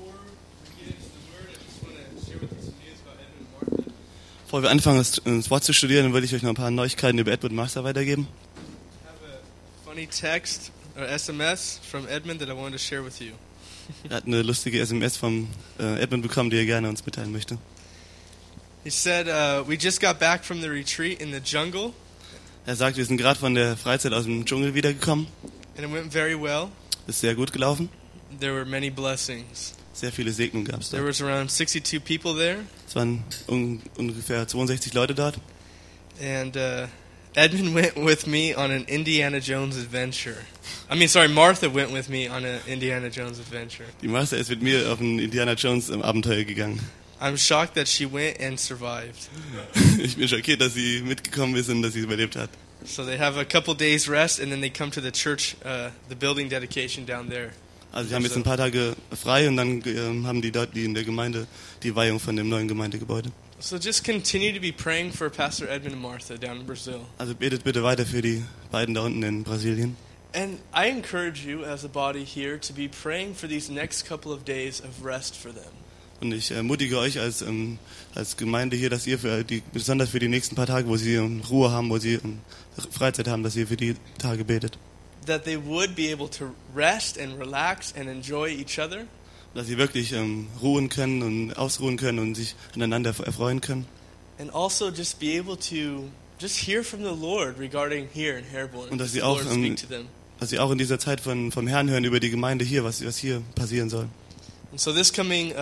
Bevor wir anfangen, das Wort zu studieren, würde ich euch noch ein paar Neuigkeiten über Edmund und Martha weitergeben. I have a funny text or SMS from Edmund that I wanted to share with you. Er hat eine lustige SMS vom Edmund bekommen, die er gerne uns mitteilen möchte. He said, we just got back from the retreat in the jungle, Er sagt, wir sind gerade von der Freizeit aus dem Dschungel wiedergekommen. and it went very well. Ist sehr gut gelaufen. There were many blessings. Sehr viele Segnungen gab es There da. was around 62 people there, Es waren ungefähr 62 Leute dort. and Edmund went with me on an Indiana Jones adventure. Martha went with me on an Indiana Jones adventure. Die Martha ist mit mir auf ein Indiana Jones Abenteuer gegangen. I'm shocked that she went and survived. Ich bin schockiert, dass sie mitgekommen ist und dass sie überlebt hat. So they have a couple days rest, and then they come to the church, the building dedication down there. Also sie haben jetzt ein paar Tage frei und dann haben die dort in der Gemeinde die Weihung von dem neuen Gemeindegebäude. So just continue to be praying for Pastor Edmund and Martha down in Brazil. Also betet bitte weiter für die beiden da unten in Brasilien. And I encourage you as a body here to be praying for these next couple of days of rest for them. Und ich ermutige euch als Gemeinde hier, dass ihr besonders für die nächsten paar Tage, wo sie Ruhe haben, wo sie Freizeit haben, dass ihr für die Tage betet. That they would be able to rest and relax and enjoy each other. Dass sie wirklich ruhen können und ausruhen können und sich aneinander erfreuen können. And also just be able to just hear from the Lord regarding here in Herborn. Und dass The sie auch, Lord speak to them. dass sie auch in dieser Zeit vom Herrn hören über die Gemeinde hier, was hier passieren soll. And so this coming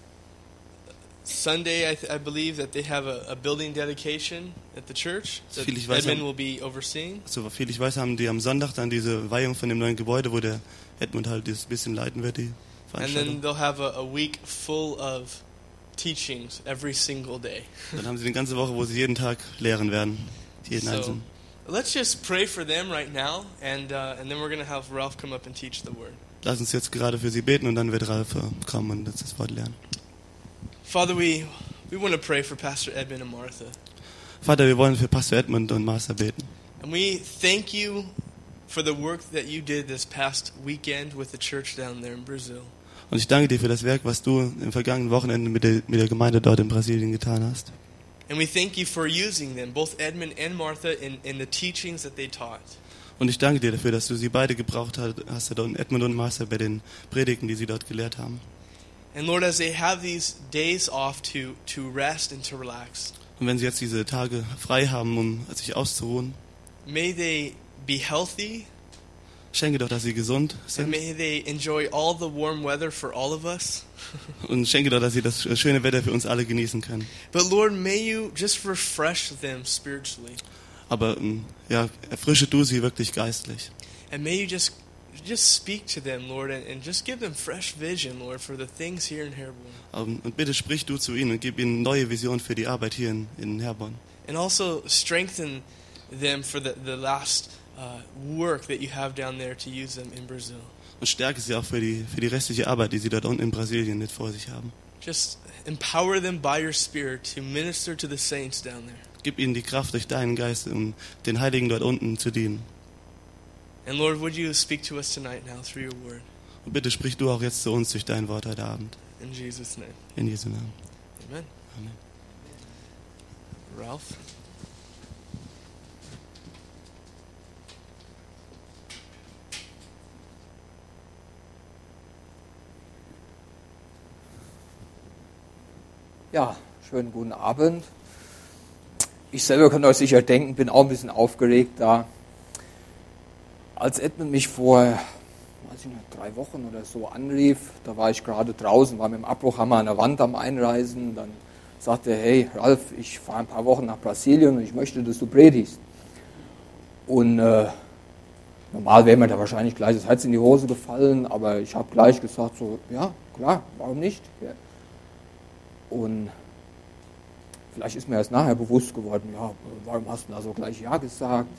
Sunday, I believe that they have a building dedication at the church that Viel ich weiß, Edmund will be overseeing. So viel ich weiß, haben die am Sonntag dann diese Weihung von dem neuen Gebäude, wo der Edmund halt das bisschen leiten wird, die And Veranstaltung. then they'll have a week full of teachings every single day. Dann haben sie eine ganze Woche, wo sie jeden Tag lehren werden, jeden So einzelnen. let's just pray for them right now, and then we're going to have Ralph come up and teach the word. Lass uns jetzt gerade für sie beten und dann wird Ralf kommen und uns das Wort lernen. Father, we want to pray for Pastor Edmund and Martha. Vater, wir wollen für Pastor Edmund und Martha beten. And we thank you for the work that you did this past weekend with the church down there in Brazil. Und ich danke dir für das Werk, was du im vergangenen Wochenende mit der Gemeinde dort in Brasilien getan hast. And we thank you for using them, both Edmund and Martha, in the teachings that they taught. Und ich danke dir dafür, dass du sie beide gebraucht hast, Edmund und Martha, bei den Predigten, die sie dort gelehrt haben. And Lord, as they have these days off to rest and to relax, Und wenn sie jetzt diese Tage frei haben, um sich auszuruhen, may they be healthy, schenke doch, dass sie gesund and sind. may they enjoy all the warm weather for all of us. Und schenke doch, dass sie das schöne Wetter für uns alle genießen können. But Lord, may you just refresh them spiritually. Aber erfrische du sie wirklich geistlich. And may you just speak to them, Lord, and just give them fresh vision, Lord, for the things here in Herborn. Und bitte sprich du zu ihnen und gib ihnen neue Vision für die Arbeit hier in Herborn. And also strengthen them for the last work that you have down there to use them in Brazil. Und stärke sie auch für die restliche Arbeit, die sie dort unten in Brasilien nicht vor sich haben. Just empower them by your Spirit to minister to the saints down there. Gib ihnen die Kraft durch deinen Geist, um den Heiligen dort unten zu dienen. And Lord, would you speak to us tonight now through your word? Und bitte sprich du auch jetzt zu uns durch dein Wort heute Abend. In Jesus' name. In Jesu Namen. Amen. Amen. Ralph? Ja, schönen guten Abend. Ich selber könnt euch sicher denken, bin auch ein bisschen aufgeregt da. Als Edmund mich vor, weiß ich nicht, 3 Wochen oder so anrief, da war ich gerade draußen, war mit dem Abbruchhammer an der Wand am Einreisen. Dann sagte er, hey Ralf, ich fahre ein paar Wochen nach Brasilien und ich möchte, dass du predigst. Und normal wäre mir da wahrscheinlich gleich das Herz in die Hose gefallen, aber ich habe gleich gesagt, so, ja, klar, warum nicht? Ja. Und vielleicht ist mir erst nachher bewusst geworden, ja, warum hast du da so gleich Ja gesagt?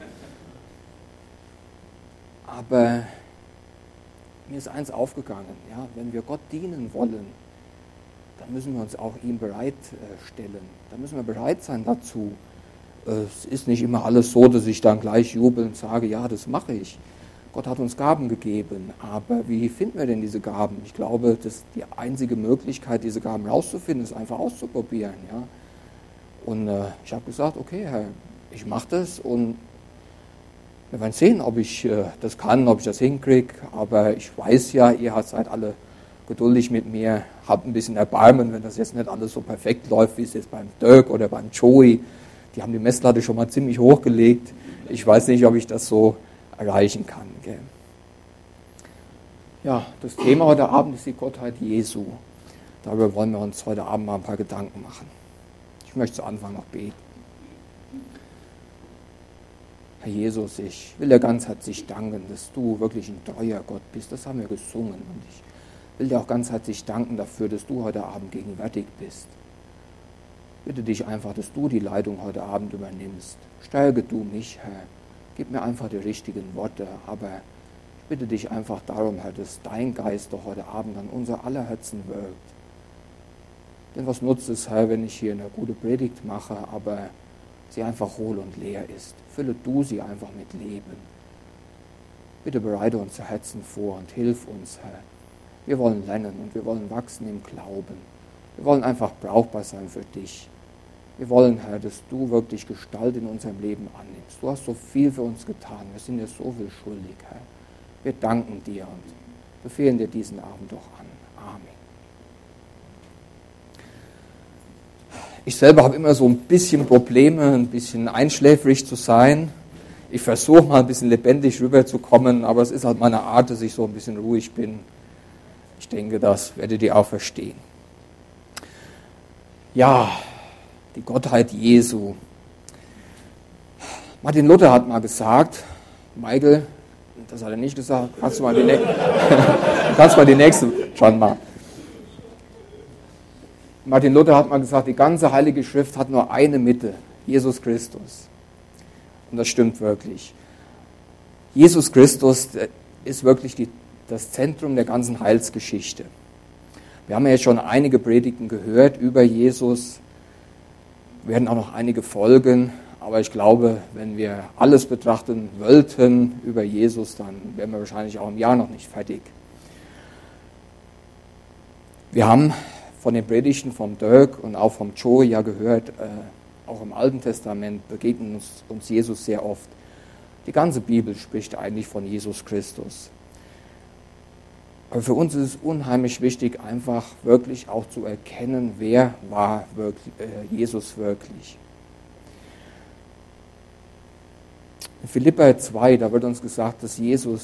Aber mir ist eins aufgegangen, ja, wenn wir Gott dienen wollen, dann müssen wir uns auch ihm bereitstellen. Da müssen wir bereit sein dazu. Es ist nicht immer alles so, dass ich dann gleich jubelnd sage, ja, das mache ich. Gott hat uns Gaben gegeben, aber wie finden wir denn diese Gaben? Ich glaube, dass die einzige Möglichkeit, diese Gaben rauszufinden, ist einfach auszuprobieren. Ja? Und ich habe gesagt, okay, Herr, ich mache das und wir werden sehen, ob ich das kann, ob ich das hinkriege. Aber ich weiß ja, ihr seid alle geduldig mit mir, habt ein bisschen Erbarmen, wenn das jetzt nicht alles so perfekt läuft, wie es jetzt beim Dirk oder beim Joey. Die haben die Messlatte schon mal ziemlich hochgelegt. Ich weiß nicht, ob ich das so erreichen kann. Gell? Ja, das Thema heute Abend ist die Gottheit Jesu. Darüber wollen wir uns heute Abend mal ein paar Gedanken machen. Ich möchte zu Anfang noch beten. Herr Jesus, ich will dir ganz herzlich danken, dass du wirklich ein treuer Gott bist. Das haben wir gesungen. Und ich will dir auch ganz herzlich danken dafür, dass du heute Abend gegenwärtig bist. Ich bitte dich einfach, dass du die Leitung heute Abend übernimmst. Stärke du mich, Herr. Gib mir einfach die richtigen Worte. Aber ich bitte dich einfach darum, Herr, dass dein Geist doch heute Abend an unser aller Herzen wirkt. Denn was nutzt es, Herr, wenn ich hier eine gute Predigt mache, aber sie einfach hohl und leer ist? Fülle du sie einfach mit Leben. Bitte bereite unser Herzen vor und hilf uns, Herr. Wir wollen lernen und wir wollen wachsen im Glauben. Wir wollen einfach brauchbar sein für dich. Wir wollen, Herr, dass du wirklich Gestalt in unserem Leben annimmst. Du hast so viel für uns getan. Wir sind dir so viel schuldig, Herr. Wir danken dir und befehlen dir diesen Abend doch an. Amen. Ich selber habe immer so ein bisschen Probleme, ein bisschen einschläfrig zu sein. Ich versuche mal ein bisschen lebendig rüberzukommen, aber es ist halt meine Art, dass ich so ein bisschen ruhig bin. Ich denke, das werdet ihr auch verstehen. Ja, die Gottheit Jesu. Martin Luther hat mal gesagt, Michael, das hat er nicht gesagt, kannst du mal die nächste schon mal. Martin Luther hat mal gesagt, die ganze Heilige Schrift hat nur eine Mitte, Jesus Christus. Und das stimmt wirklich. Jesus Christus ist wirklich das Zentrum der ganzen Heilsgeschichte. Wir haben ja jetzt schon einige Predigten gehört über Jesus, werden auch noch einige folgen, aber ich glaube, wenn wir alles betrachten wollten über Jesus, dann wären wir wahrscheinlich auch im Jahr noch nicht fertig. Wir haben von den Predigten vom Dirk und auch vom Joe ja gehört, auch im Alten Testament begegnet uns Jesus sehr oft. Die ganze Bibel spricht eigentlich von Jesus Christus. Aber für uns ist es unheimlich wichtig, einfach wirklich auch zu erkennen, wer war Jesus wirklich. In Philipper 2, da wird uns gesagt, dass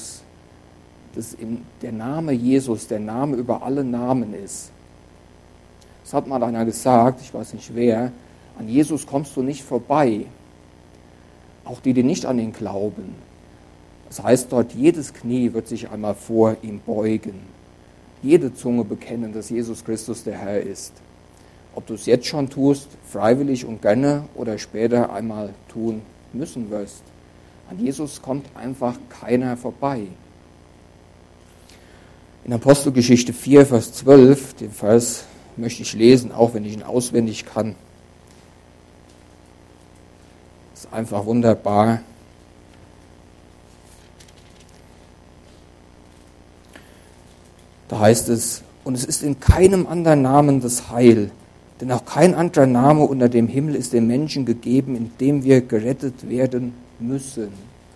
der Name Jesus der Name über alle Namen ist. Das hat mal einer gesagt, ich weiß nicht wer, an Jesus kommst du nicht vorbei. Auch die nicht an ihn glauben. Das heißt dort, jedes Knie wird sich einmal vor ihm beugen. Jede Zunge bekennen, dass Jesus Christus der Herr ist. Ob du es jetzt schon tust, freiwillig und gerne, oder später einmal tun müssen wirst. An Jesus kommt einfach keiner vorbei. In Apostelgeschichte 4, Vers 12, den Vers möchte ich lesen, auch wenn ich ihn auswendig kann. Das ist einfach wunderbar. Da heißt es, und es ist in keinem anderen Namen das Heil, denn auch kein anderer Name unter dem Himmel ist den Menschen gegeben, in dem wir gerettet werden müssen.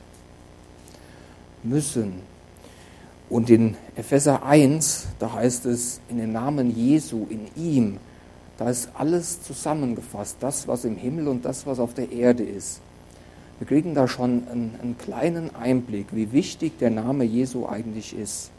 Und in Epheser 1, da heißt es, in den Namen Jesu, in ihm, da ist alles zusammengefasst, das, was im Himmel und das, was auf der Erde ist. Wir kriegen da schon einen kleinen Einblick, wie wichtig der Name Jesu eigentlich ist.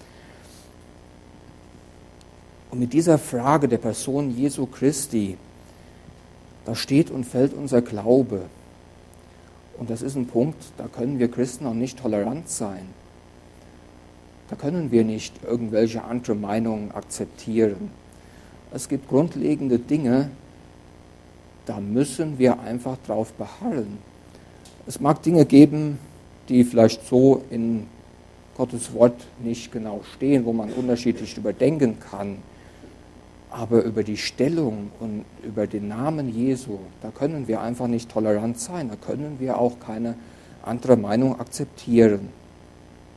Und mit dieser Frage der Person Jesu Christi, da steht und fällt unser Glaube. Und das ist ein Punkt, da können wir Christen auch nicht tolerant sein. Da können wir nicht irgendwelche andere Meinungen akzeptieren. Es gibt grundlegende Dinge, da müssen wir einfach drauf beharren. Es mag Dinge geben, die vielleicht so in Gottes Wort nicht genau stehen, wo man unterschiedlich überdenken kann. Aber über die Stellung und über den Namen Jesu, da können wir einfach nicht tolerant sein. Da können wir auch keine andere Meinung akzeptieren.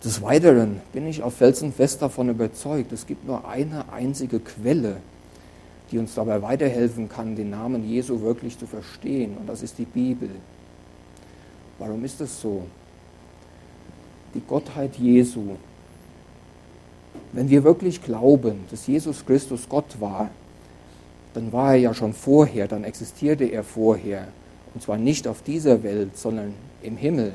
Des Weiteren bin ich auf felsenfest davon überzeugt, es gibt nur eine einzige Quelle, die uns dabei weiterhelfen kann, den Namen Jesu wirklich zu verstehen, und das ist die Bibel. Warum ist das so? Die Gottheit Jesu. Wenn wir wirklich glauben, dass Jesus Christus Gott war, dann war er ja schon vorher, dann existierte er vorher. Und zwar nicht auf dieser Welt, sondern im Himmel.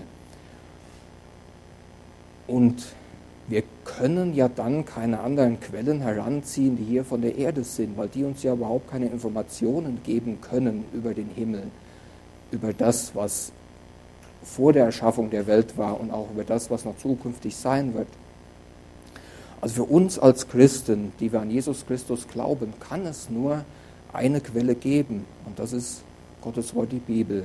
Und wir können ja dann keine anderen Quellen heranziehen, die hier von der Erde sind, weil die uns ja überhaupt keine Informationen geben können über den Himmel, über das, was vor der Erschaffung der Welt war und auch über das, was noch zukünftig sein wird. Also für uns als Christen, die wir an Jesus Christus glauben, kann es nur eine Quelle geben, und das ist Gottes Wort, die Bibel.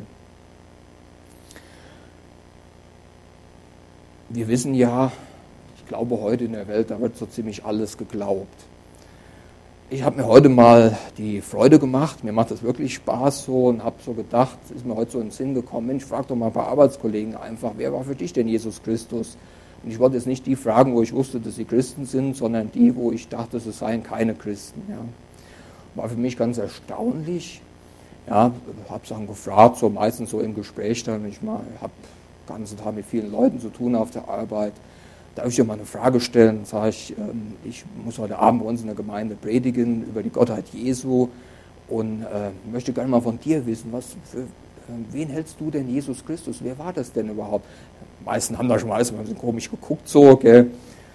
Wir wissen ja, ich glaube heute in der Welt, da wird so ziemlich alles geglaubt. Ich habe mir heute mal die Freude gemacht, mir macht das wirklich Spaß so, und habe so gedacht, ist mir heute so in den Sinn gekommen, Mensch, frag doch mal ein paar Arbeitskollegen einfach, wer war für dich denn Jesus Christus? Und ich wollte jetzt nicht die fragen, wo ich wusste, dass sie Christen sind, sondern die, wo ich dachte, sie seien keine Christen. Ja. War für mich ganz erstaunlich. Ja, habe Sachen gefragt, so meistens so im Gespräch dann. Ich habe den ganzen Tag mit vielen Leuten zu tun auf der Arbeit. Darf ich dir mal eine Frage stellen? Dann sage ich muss heute Abend bei uns in der Gemeinde predigen über die Gottheit Jesu und möchte gerne mal von dir wissen, wen hältst du denn Jesus Christus? Wer war das denn überhaupt? Die meisten haben da schon mal ein bisschen komisch geguckt, so, gell?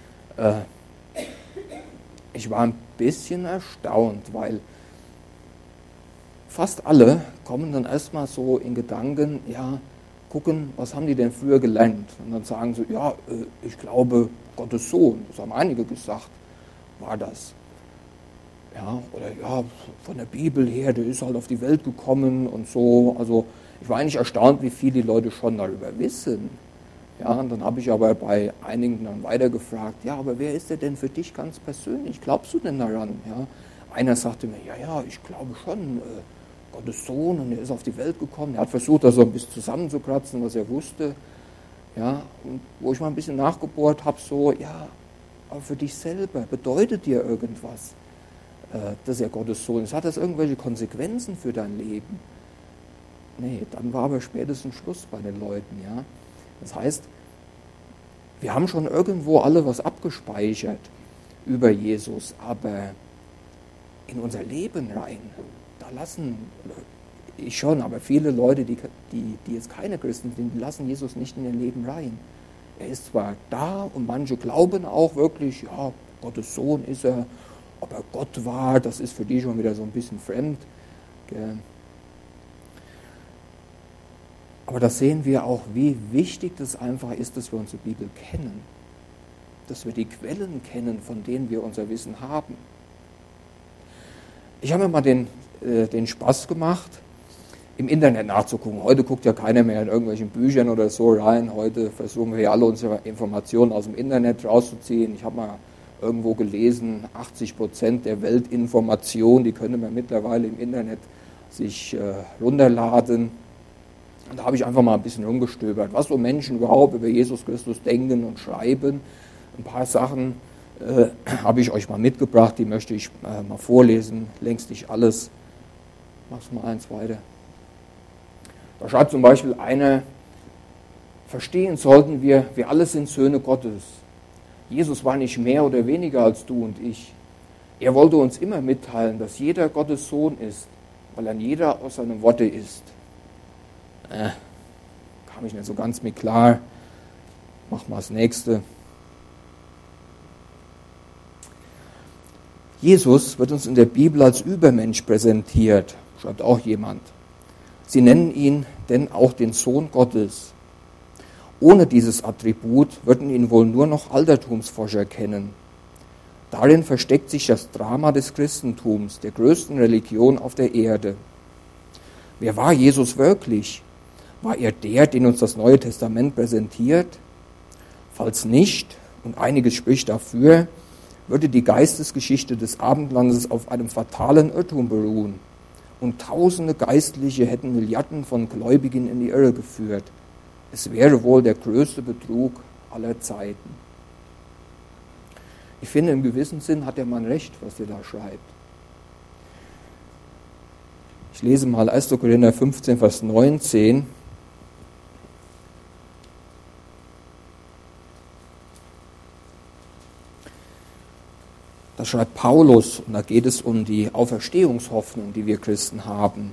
Ich war ein bisschen erstaunt, weil fast alle kommen dann erstmal so in Gedanken, ja, gucken, was haben die denn früher gelernt? Und dann sagen sie, ja, ich glaube, Gottes Sohn, das haben einige gesagt, war das. Ja, oder ja, von der Bibel her, der ist halt auf die Welt gekommen und so. Also ich war eigentlich erstaunt, wie viel die Leute schon darüber wissen. Ja, und dann habe ich aber bei einigen dann weitergefragt, ja, aber wer ist der denn für dich ganz persönlich? Glaubst du denn daran? Ja, einer sagte mir, ja, ich glaube schon, Gottes Sohn, und er ist auf die Welt gekommen. Er hat versucht, das so ein bisschen zusammenzukratzen, was er wusste. Ja, und wo ich mal ein bisschen nachgebohrt habe, so, ja, aber für dich selber, bedeutet dir irgendwas, dass er Gottes Sohn ist? Hat das irgendwelche Konsequenzen für dein Leben? Nee, dann war aber spätestens Schluss bei den Leuten, ja. Das heißt, wir haben schon irgendwo alle was abgespeichert über Jesus, aber in unser Leben rein, da lassen, ich schon, aber viele Leute, die jetzt keine Christen sind, die lassen Jesus nicht in ihr Leben rein. Er ist zwar da und manche glauben auch wirklich, ja, Gottes Sohn ist er, ob er Gott war, das ist für die schon wieder so ein bisschen fremd. Gell. Aber da sehen wir auch, wie wichtig das einfach ist, dass wir unsere Bibel kennen. Dass wir die Quellen kennen, von denen wir unser Wissen haben. Ich habe mir mal den Spaß gemacht, im Internet nachzugucken. Heute guckt ja keiner mehr in irgendwelchen Büchern oder so rein. Heute versuchen wir ja alle unsere Informationen aus dem Internet rauszuziehen. Ich habe mal irgendwo gelesen, 80% der Weltinformation, die können wir mittlerweile im Internet sich runterladen. Und da habe ich einfach mal ein bisschen rumgestöbert, was so Menschen überhaupt über Jesus Christus denken und schreiben. Ein paar Sachen habe ich euch mal mitgebracht, die möchte ich mal vorlesen. Längst nicht alles. Mach's mal eins weiter. Da schreibt zum Beispiel einer, verstehen sollten wir alle sind Söhne Gottes. Jesus war nicht mehr oder weniger als du und ich. Er wollte uns immer mitteilen, dass jeder Gottes Sohn ist, weil ein jeder aus seinem Worte ist. Kam ich nicht so ganz mit klar. Mach mal das nächste. Jesus wird uns in der Bibel als Übermensch präsentiert, schreibt auch jemand. Sie nennen ihn denn auch den Sohn Gottes. Ohne dieses Attribut würden ihn wohl nur noch Altertumsforscher kennen. Darin versteckt sich das Drama des Christentums, der größten Religion auf der Erde. Wer war Jesus wirklich? War er der, den uns das Neue Testament präsentiert? Falls nicht, und einiges spricht dafür, würde die Geistesgeschichte des Abendlandes auf einem fatalen Irrtum beruhen und tausende Geistliche hätten Milliarden von Gläubigen in die Irre geführt. Es wäre wohl der größte Betrug aller Zeiten. Ich finde, im gewissen Sinn hat der Mann recht, was er da schreibt. Ich lese mal 1. Korinther 15, Vers 19. Da schreibt Paulus, und da geht es um die Auferstehungshoffnung, die wir Christen haben.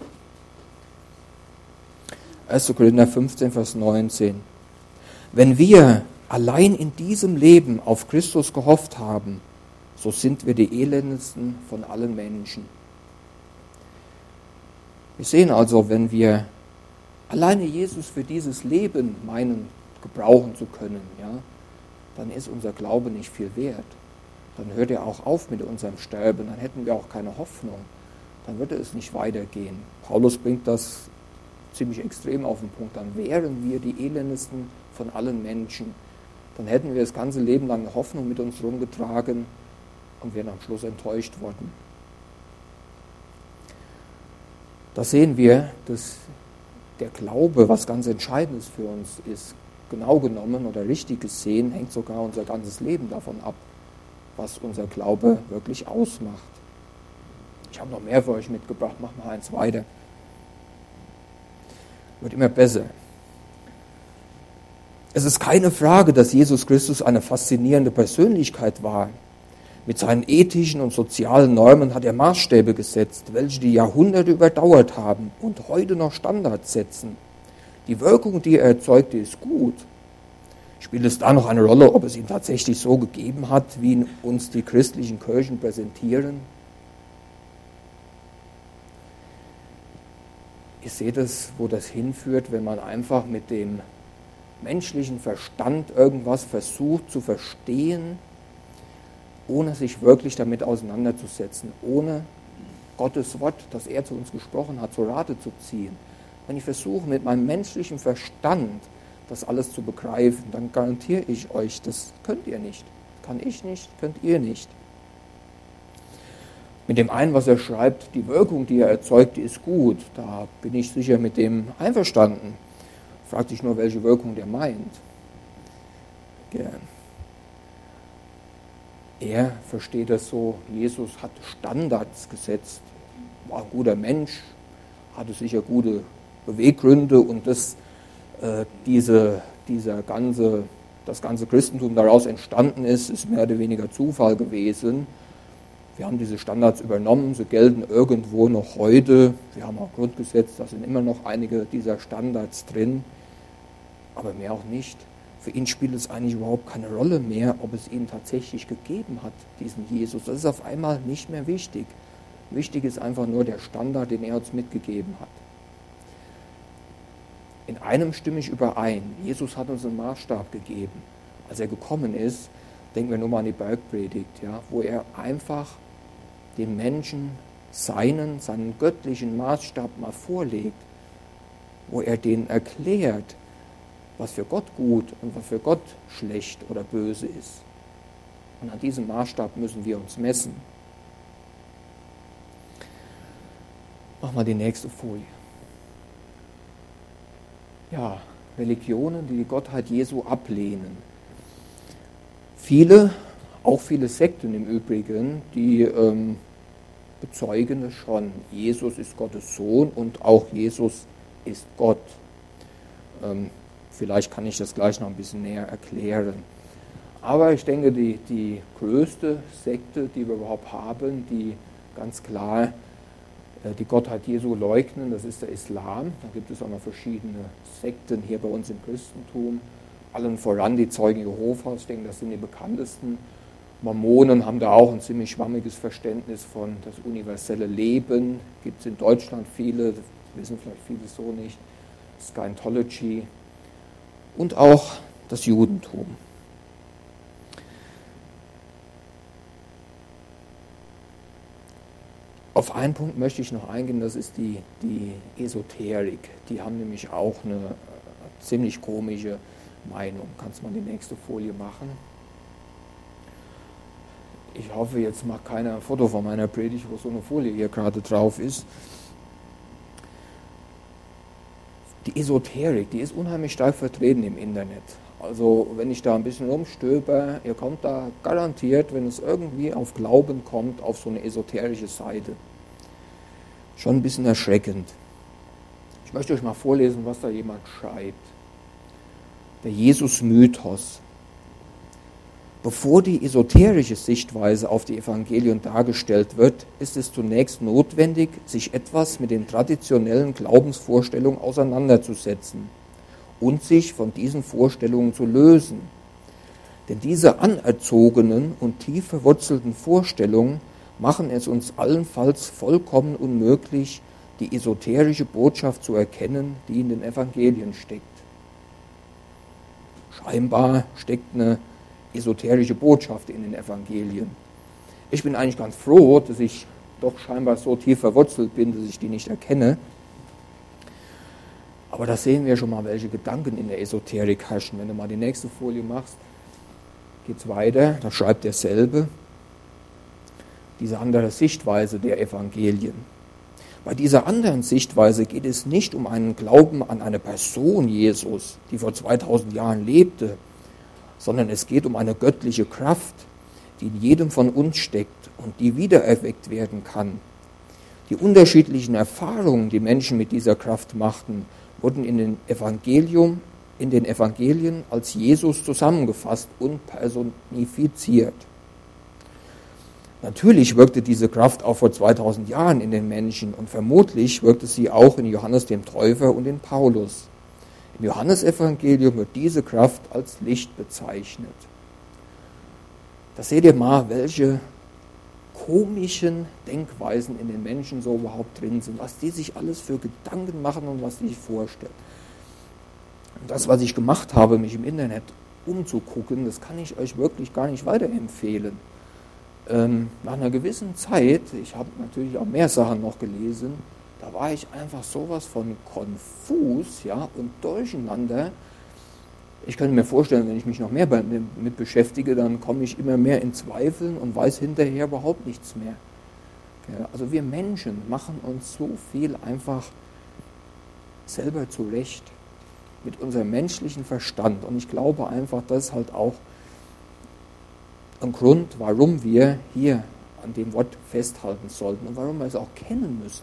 1. Korinther 15, Vers 19. Wenn wir allein in diesem Leben auf Christus gehofft haben, so sind wir die elendendsten von allen Menschen. Wir sehen also, wenn wir alleine Jesus für dieses Leben meinen, gebrauchen zu können, ja, dann ist unser Glaube nicht viel wert. Dann hört er auch auf mit unserem Sterben, dann hätten wir auch keine Hoffnung. Dann würde es nicht weitergehen. Paulus bringt das ziemlich extrem auf den Punkt. Dann wären wir die elendesten von allen Menschen. Dann hätten wir das ganze Leben lang eine Hoffnung mit uns rumgetragen und wären am Schluss enttäuscht worden. Da sehen wir, dass der Glaube was ganz Entscheidendes für uns ist. Genau genommen oder richtig gesehen hängt sogar unser ganzes Leben davon ab, was unser Glaube wirklich ausmacht. Ich habe noch mehr für euch mitgebracht, mach mal eins weiter. Wird immer besser. Es ist keine Frage, dass Jesus Christus eine faszinierende Persönlichkeit war. Mit seinen ethischen und sozialen Normen hat er Maßstäbe gesetzt, welche die Jahrhunderte überdauert haben und heute noch Standards setzen. Die Wirkung, die er erzeugte, ist gut. Spielt es da noch eine Rolle, ob es ihn tatsächlich so gegeben hat, wie ihn uns die christlichen Kirchen präsentieren? Ihr seht es, wo das hinführt, wenn man einfach mit dem menschlichen Verstand irgendwas versucht zu verstehen, ohne sich wirklich damit auseinanderzusetzen, ohne Gottes Wort, das er zu uns gesprochen hat, zu Rate zu ziehen. Wenn ich versuche, mit meinem menschlichen Verstand das alles zu begreifen, dann garantiere ich euch, das könnt ihr nicht. Kann ich nicht, könnt ihr nicht. Mit dem einen, was er schreibt, die Wirkung, die er erzeugt, die ist gut. Da bin ich sicher mit dem einverstanden. Fragt sich nur, welche Wirkung der meint. Er versteht das so, Jesus hat Standards gesetzt, war ein guter Mensch, hatte sicher gute Beweggründe und das ganze Christentum daraus entstanden ist mehr oder weniger Zufall gewesen. Wir haben diese Standards übernommen, sie gelten irgendwo noch heute. Wir haben auch Grundgesetz, da sind immer noch einige dieser Standards drin, aber mehr auch nicht. Für ihn spielt es eigentlich überhaupt keine Rolle mehr, ob es ihn tatsächlich gegeben hat, diesen Jesus. Das ist auf einmal nicht mehr wichtig. Wichtig ist einfach nur der Standard, den er uns mitgegeben hat. In einem stimme ich überein. Jesus hat uns einen Maßstab gegeben. Als er gekommen ist, denken wir nur mal an die Bergpredigt, ja, wo er einfach den Menschen seinen göttlichen Maßstab mal vorlegt, wo er denen erklärt, was für Gott gut und was für Gott schlecht oder böse ist. Und an diesem Maßstab müssen wir uns messen. Mach mal die nächste Folie. Ja, Religionen, die die Gottheit Jesu ablehnen. Viele, auch viele Sekten im Übrigen, die bezeugen es schon. Jesus ist Gottes Sohn und auch Jesus ist Gott. Vielleicht kann ich das gleich noch ein bisschen näher erklären. Aber ich denke, die größte Sekte, die wir überhaupt haben, die ganz klar die Gottheit Jesu leugnen, das ist der Islam. Da gibt es auch noch verschiedene Sekten hier bei uns im Christentum. Allen voran die Zeugen Jehovas, ich denke, das sind die bekanntesten. Mormonen haben da auch ein ziemlich schwammiges Verständnis von das universelle Leben. Gibt es in Deutschland viele, das wissen vielleicht viele so nicht. Scientology und auch das Judentum. Auf einen Punkt möchte ich noch eingehen, das ist die Esoterik. Die haben nämlich auch eine ziemlich komische Meinung. Kannst du mal die nächste Folie machen? Ich hoffe, jetzt macht keiner ein Foto von meiner Predigt, wo so eine Folie hier gerade drauf ist. Die Esoterik, die ist unheimlich stark vertreten im Internet. Also wenn ich da ein bisschen rumstöber, ihr kommt da garantiert, wenn es irgendwie auf Glauben kommt, auf so eine esoterische Seite. Schon ein bisschen erschreckend. Ich möchte euch mal vorlesen, was da jemand schreibt. Der Jesus-Mythos. Bevor die esoterische Sichtweise auf die Evangelien dargestellt wird, ist es zunächst notwendig, sich etwas mit den traditionellen Glaubensvorstellungen auseinanderzusetzen und sich von diesen Vorstellungen zu lösen. Denn diese anerzogenen und tief verwurzelten Vorstellungen machen es uns allenfalls vollkommen unmöglich, die esoterische Botschaft zu erkennen, die in den Evangelien steckt. Scheinbar steckt eine esoterische Botschaft in den Evangelien. Ich bin eigentlich ganz froh, dass ich doch scheinbar so tief verwurzelt bin, dass ich die nicht erkenne. Aber da sehen wir schon mal, welche Gedanken in der Esoterik herrschen. Wenn du mal die nächste Folie machst, geht es weiter, da schreibt derselbe, diese andere Sichtweise der Evangelien. Bei dieser anderen Sichtweise geht es nicht um einen Glauben an eine Person Jesus, die vor 2000 Jahren lebte, sondern es geht um eine göttliche Kraft, die in jedem von uns steckt und die wiedererweckt werden kann. Die unterschiedlichen Erfahrungen, die Menschen mit dieser Kraft machten, wurden in den Evangelien als Jesus zusammengefasst und personifiziert. Natürlich wirkte diese Kraft auch vor 2000 Jahren in den Menschen und vermutlich wirkte sie auch in Johannes dem Täufer und in Paulus. Im Johannesevangelium wird diese Kraft als Licht bezeichnet. Da seht ihr mal, welche komischen Denkweisen in den Menschen so überhaupt drin sind, was die sich alles für Gedanken machen und was die sich vorstellen. Und das, was ich gemacht habe, mich im Internet umzugucken, das kann ich euch wirklich gar nicht weiterempfehlen. Nach einer gewissen Zeit, ich habe natürlich auch mehr Sachen noch gelesen, da war ich einfach sowas von konfus, ja, und durcheinander. Ich könnte mir vorstellen, wenn ich mich noch mehr damit beschäftige, dann komme ich immer mehr in Zweifeln und weiß hinterher überhaupt nichts mehr. Ja, also wir Menschen machen uns so viel einfach selber zurecht mit unserem menschlichen Verstand. Und ich glaube einfach, das ist halt auch ein Grund, warum wir hier an dem Wort festhalten sollten und warum wir es auch kennen müssen.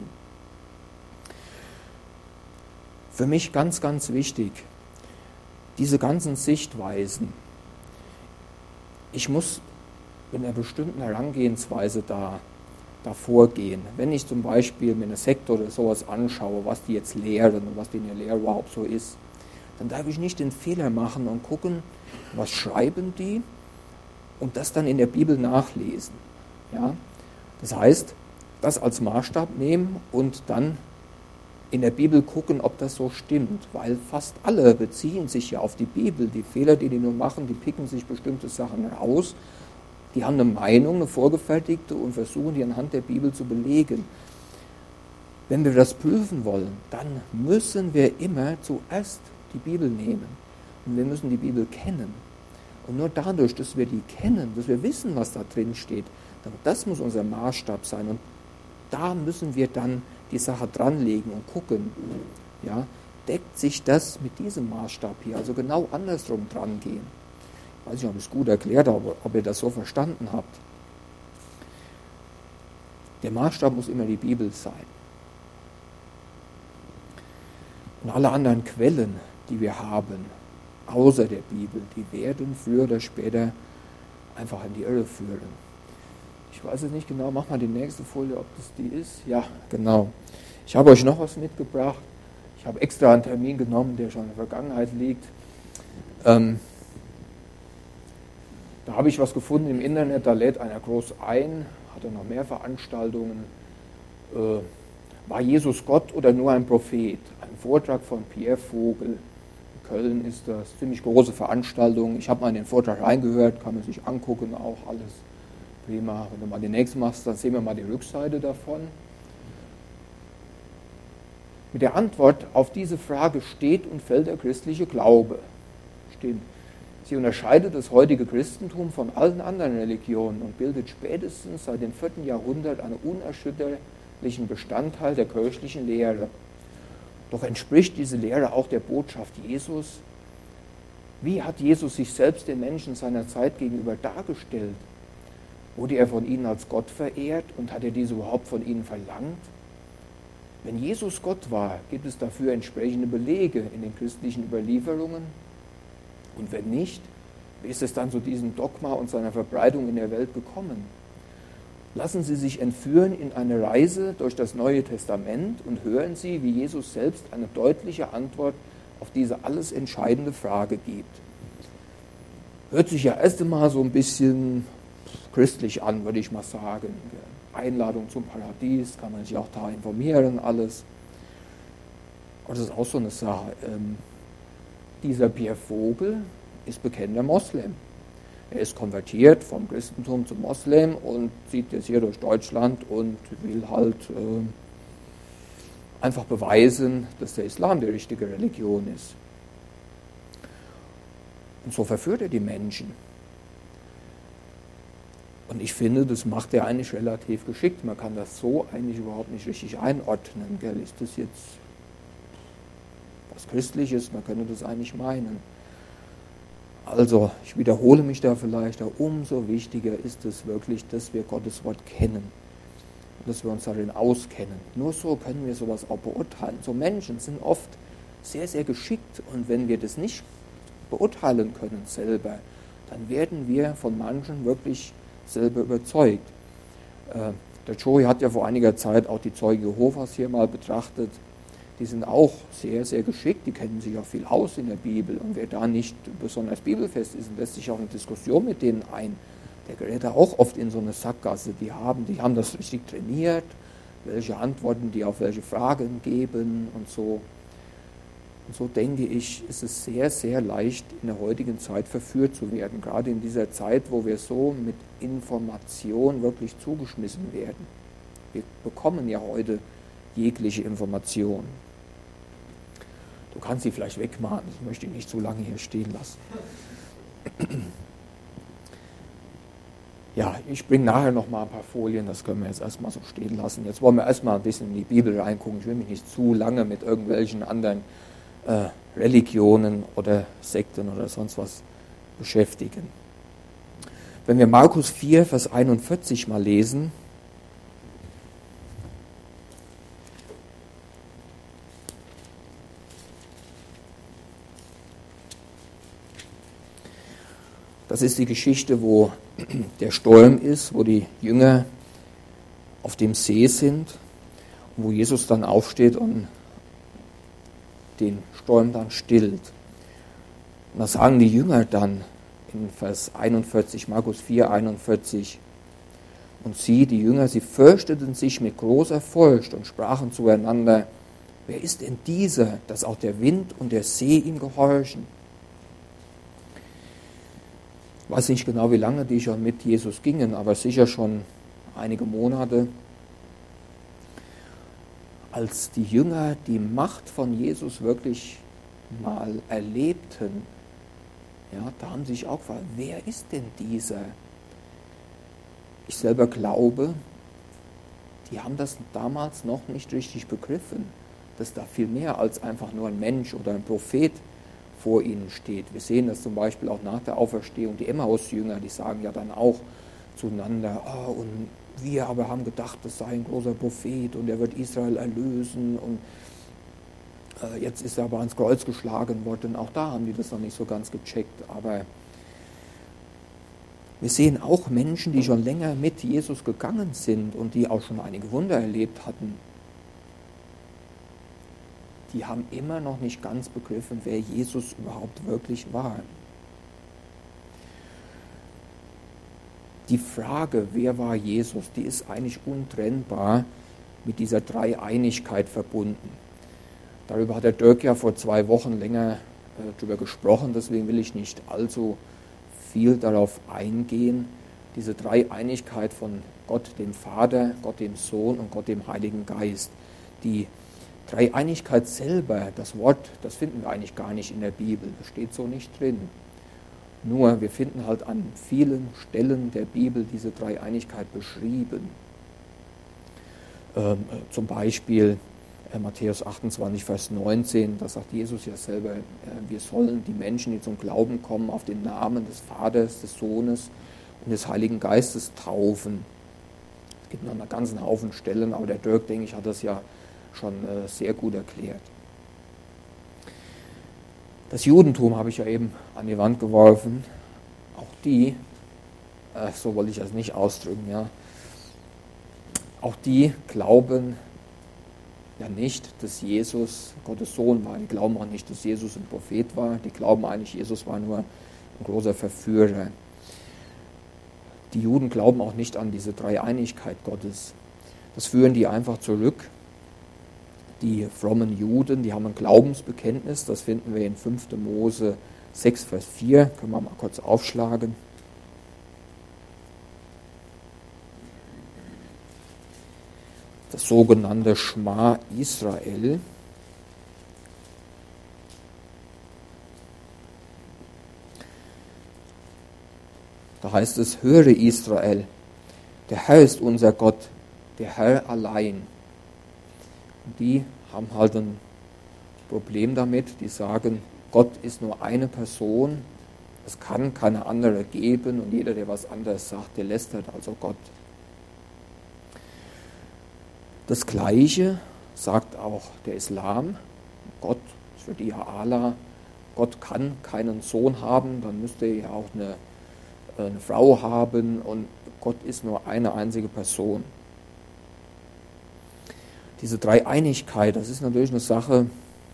Für mich ganz, ganz wichtig, diese ganzen Sichtweisen. Ich muss mit einer bestimmten Herangehensweise da vorgehen. Wenn ich zum Beispiel mir eine Sekte oder sowas anschaue, was die jetzt lehren und was die in der Lehre überhaupt so ist, dann darf ich nicht den Fehler machen und gucken, was schreiben die, und das dann in der Bibel nachlesen. Ja? Das heißt, das als Maßstab nehmen und dann in der Bibel gucken, ob das so stimmt, weil fast alle beziehen sich ja auf die Bibel. Die Fehler, die nur machen, die picken sich bestimmte Sachen raus, die haben eine Meinung, eine vorgefertigte und versuchen die anhand der Bibel zu belegen. Wenn wir das prüfen wollen, dann müssen wir immer zuerst die Bibel nehmen und wir müssen die Bibel kennen. Und nur dadurch, dass wir die kennen, dass wir wissen, was da drin steht, das muss unser Maßstab sein. Und da müssen wir dann die Sache dranlegen und gucken, ja, deckt sich das mit diesem Maßstab hier, also genau andersrum dran gehen. Ich weiß nicht, ob ich es gut erklärt habe, ob ihr das so verstanden habt. Der Maßstab muss immer die Bibel sein. Und alle anderen Quellen, die wir haben, außer der Bibel, die werden früher oder später einfach in die Irre führen. Ich weiß jetzt nicht genau, mach mal die nächste Folie, ob das die ist. Ja, genau. Ich habe euch noch was mitgebracht. Ich habe extra einen Termin genommen, der schon in der Vergangenheit liegt. Da habe ich was gefunden im Internet, da lädt einer groß ein, hat er noch mehr Veranstaltungen. War Jesus Gott oder nur ein Prophet? Ein Vortrag von Pierre Vogel. Köln ist das, ziemlich große Veranstaltung. Ich habe mal in den Vortrag reingehört, kann man sich angucken, auch alles prima. Wenn du mal den nächsten machst, dann sehen wir mal die Rückseite davon. Mit der Antwort auf diese Frage steht und fällt der christliche Glaube. Stimmt. Sie unterscheidet das heutige Christentum von allen anderen Religionen und bildet spätestens seit dem 4. Jahrhundert einen unerschütterlichen Bestandteil der kirchlichen Lehre. Doch entspricht diese Lehre auch der Botschaft Jesus? Wie hat Jesus sich selbst den Menschen seiner Zeit gegenüber dargestellt? Wurde er von ihnen als Gott verehrt und hat er dies überhaupt von ihnen verlangt? Wenn Jesus Gott war, gibt es dafür entsprechende Belege in den christlichen Überlieferungen? Und wenn nicht, wie ist es dann zu diesem Dogma und seiner Verbreitung in der Welt gekommen? Lassen Sie sich entführen in eine Reise durch das Neue Testament und hören Sie, wie Jesus selbst eine deutliche Antwort auf diese alles entscheidende Frage gibt. Hört sich ja erst einmal so ein bisschen christlich an, würde ich mal sagen. Einladung zum Paradies, kann man sich auch da informieren, alles. Aber das ist auch so eine Sache. Dieser Pierre Vogel ist bekennender Moslem. Er ist konvertiert vom Christentum zum Moslem und zieht jetzt hier durch Deutschland und will halt einfach beweisen, dass der Islam die richtige Religion ist. Und so verführt er die Menschen. Und ich finde, das macht er eigentlich relativ geschickt. Man kann das so eigentlich überhaupt nicht richtig einordnen. Gell? Ist das jetzt was Christliches? Man könnte das eigentlich meinen. Also, ich wiederhole mich da vielleicht, aber umso wichtiger ist es wirklich, dass wir Gottes Wort kennen und dass wir uns darin auskennen. Nur so können wir sowas auch beurteilen. So Menschen sind oft sehr, sehr geschickt und wenn wir das nicht beurteilen können selber, dann werden wir von manchen wirklich selber überzeugt. Der Joey hat ja vor einiger Zeit auch die Zeugen Jehovas hier mal betrachtet. Die sind auch sehr, sehr geschickt, die kennen sich auch viel aus in der Bibel. Und wer da nicht besonders bibelfest ist und lässt sich auch eine Diskussion mit denen ein, der gerät da auch oft in so eine Sackgasse. Die haben das richtig trainiert, welche Antworten die auf welche Fragen geben und so. Und so denke ich, ist es sehr, sehr leicht, in der heutigen Zeit verführt zu werden. Gerade in dieser Zeit, wo wir so mit Information wirklich zugeschmissen werden. Wir bekommen ja heute jegliche Information. Du kannst sie vielleicht wegmachen, ich möchte ihn nicht zu lange hier stehen lassen. Ja, ich bringe nachher noch mal ein paar Folien, das können wir jetzt erstmal so stehen lassen. Jetzt wollen wir erstmal ein bisschen in die Bibel reingucken. Ich will mich nicht zu lange mit irgendwelchen anderen Religionen oder Sekten oder sonst was beschäftigen. Wenn wir Markus 4, Vers 41 mal lesen, das ist die Geschichte, wo der Sturm ist, wo die Jünger auf dem See sind, wo Jesus dann aufsteht und den Sturm dann stillt. Und da sagen die Jünger dann in Vers 41, Markus 4, 41, und sie, die Jünger, sie fürchteten sich mit großer Furcht und sprachen zueinander, wer ist denn dieser, dass auch der Wind und der See ihm gehorchen? Ich weiß nicht genau, wie lange die schon mit Jesus gingen, aber sicher schon einige Monate. Als die Jünger die Macht von Jesus wirklich mal erlebten, ja, da haben sie sich auch gefragt, wer ist denn dieser? Ich selber glaube, die haben das damals noch nicht richtig begriffen, dass da viel mehr als einfach nur ein Mensch oder ein Prophet vor ihnen steht. Wir sehen das zum Beispiel auch nach der Auferstehung. Die Emmaus-Jünger, die sagen ja dann auch zueinander, und wir aber haben gedacht, das sei ein großer Prophet und er wird Israel erlösen und jetzt ist er aber ans Kreuz geschlagen worden. Auch da haben die das noch nicht so ganz gecheckt. Aber wir sehen auch Menschen, die schon länger mit Jesus gegangen sind und die auch schon einige Wunder erlebt hatten. Die haben immer noch nicht ganz begriffen, wer Jesus überhaupt wirklich war. Die Frage, wer war Jesus, die ist eigentlich untrennbar mit dieser Dreieinigkeit verbunden. Darüber hat der Dirk ja vor 2 Wochen länger drüber gesprochen, deswegen will ich nicht allzu viel darauf eingehen. Diese Dreieinigkeit von Gott dem Vater, Gott dem Sohn und Gott dem Heiligen Geist. Die Dreieinigkeit selber, das Wort, das finden wir eigentlich gar nicht in der Bibel, das steht so nicht drin. Nur, wir finden halt an vielen Stellen der Bibel diese Dreieinigkeit beschrieben. Zum Beispiel Matthäus 28, Vers 19, da sagt Jesus ja selber, wir sollen die Menschen, die zum Glauben kommen, auf den Namen des Vaters, des Sohnes und des Heiligen Geistes taufen. Es gibt noch einen ganzen Haufen Stellen, aber der Dirk, denke ich, hat das ja schon sehr gut erklärt. Das Judentum habe ich ja eben an die Wand geworfen. Auch die, so wollte ich das nicht ausdrücken, ja, auch die glauben ja nicht, dass Jesus Gottes Sohn war. Die glauben auch nicht, dass Jesus ein Prophet war. Die glauben eigentlich, Jesus war nur ein großer Verführer. Die Juden glauben auch nicht an diese Dreieinigkeit Gottes. Das führen die einfach zurück. Die frommen Juden, die haben ein Glaubensbekenntnis, das finden wir in 5. Mose 6, Vers 4. Können wir mal kurz aufschlagen. Das sogenannte Schma Israel. Da heißt es, höre Israel, der Herr ist unser Gott, der Herr allein. Und die haben halt ein Problem damit, die sagen, Gott ist nur eine Person, es kann keine andere geben und jeder, der was anderes sagt, der lästert also Gott. Das Gleiche sagt auch der Islam. Gott ist für die ja Allah. Gott kann keinen Sohn haben, dann müsste er ja auch eine Frau haben und Gott ist nur eine einzige Person. Diese Dreieinigkeit, das ist natürlich eine Sache,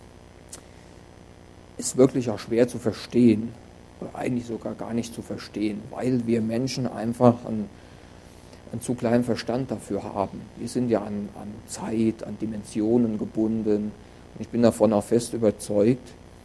ist wirklich auch schwer zu verstehen oder eigentlich sogar gar nicht zu verstehen, weil wir Menschen einfach einen zu kleinen Verstand dafür haben. Wir sind ja an Zeit, an Dimensionen gebunden. Und ich bin davon auch fest überzeugt,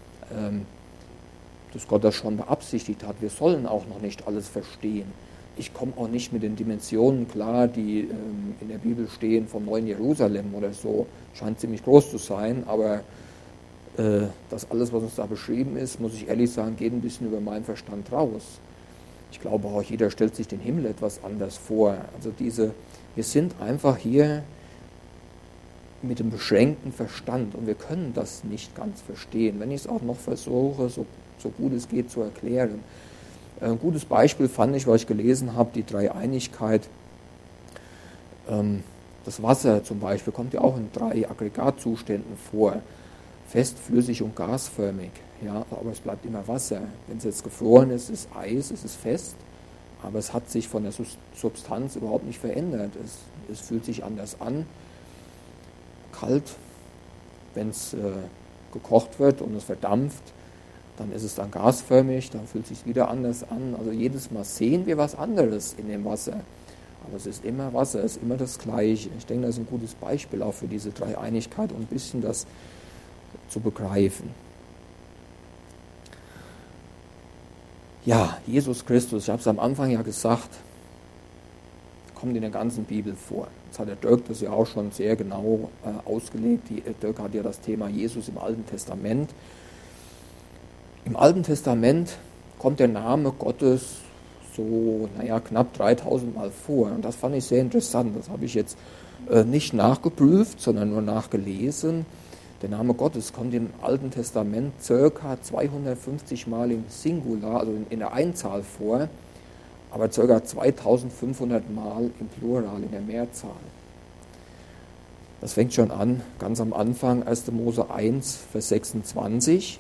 dass Gott das schon beabsichtigt hat. Wir sollen auch noch nicht alles verstehen. Ich komme auch nicht mit den Dimensionen klar, die in der Bibel stehen vom neuen Jerusalem oder so. Scheint ziemlich groß zu sein, aber das alles, was uns da beschrieben ist, muss ich ehrlich sagen, geht ein bisschen über meinen Verstand raus. Ich glaube auch, jeder stellt sich den Himmel etwas anders vor. Also wir sind einfach hier mit einem beschränkten Verstand und wir können das nicht ganz verstehen. Wenn ich es auch noch versuche, so gut es geht zu erklären. Ein gutes Beispiel fand ich, was ich gelesen habe, die Dreieinigkeit. Das Wasser zum Beispiel kommt ja auch in 3 Aggregatzuständen vor. Fest, flüssig und gasförmig. Ja, aber es bleibt immer Wasser. Wenn es jetzt gefroren ist, ist Eis, es ist fest, aber es hat sich von der Substanz überhaupt nicht verändert. Es fühlt sich anders an. Kalt, wenn es gekocht wird und es verdampft, dann ist es dann gasförmig, dann fühlt es sich wieder anders an. Also jedes Mal sehen wir was anderes in dem Wasser. Aber es ist immer Wasser, es ist immer das Gleiche. Ich denke, das ist ein gutes Beispiel auch für diese Dreieinigkeit und ein bisschen das zu begreifen. Ja, Jesus Christus, ich habe es am Anfang ja gesagt, kommt in der ganzen Bibel vor. Jetzt hat der Dirk das ja auch schon sehr genau ausgelegt. Dirk hat ja das Thema Jesus im Alten Testament. Im Alten Testament kommt der Name Gottes so, knapp 3000 Mal vor. Und das fand ich sehr interessant. Das habe ich jetzt nicht nachgeprüft, sondern nur nachgelesen. Der Name Gottes kommt im Alten Testament ca. 250 Mal im Singular, also in der Einzahl vor, aber ca. 2500 Mal im Plural, in der Mehrzahl. Das fängt schon an, ganz am Anfang, 1. Mose 1, Vers 26.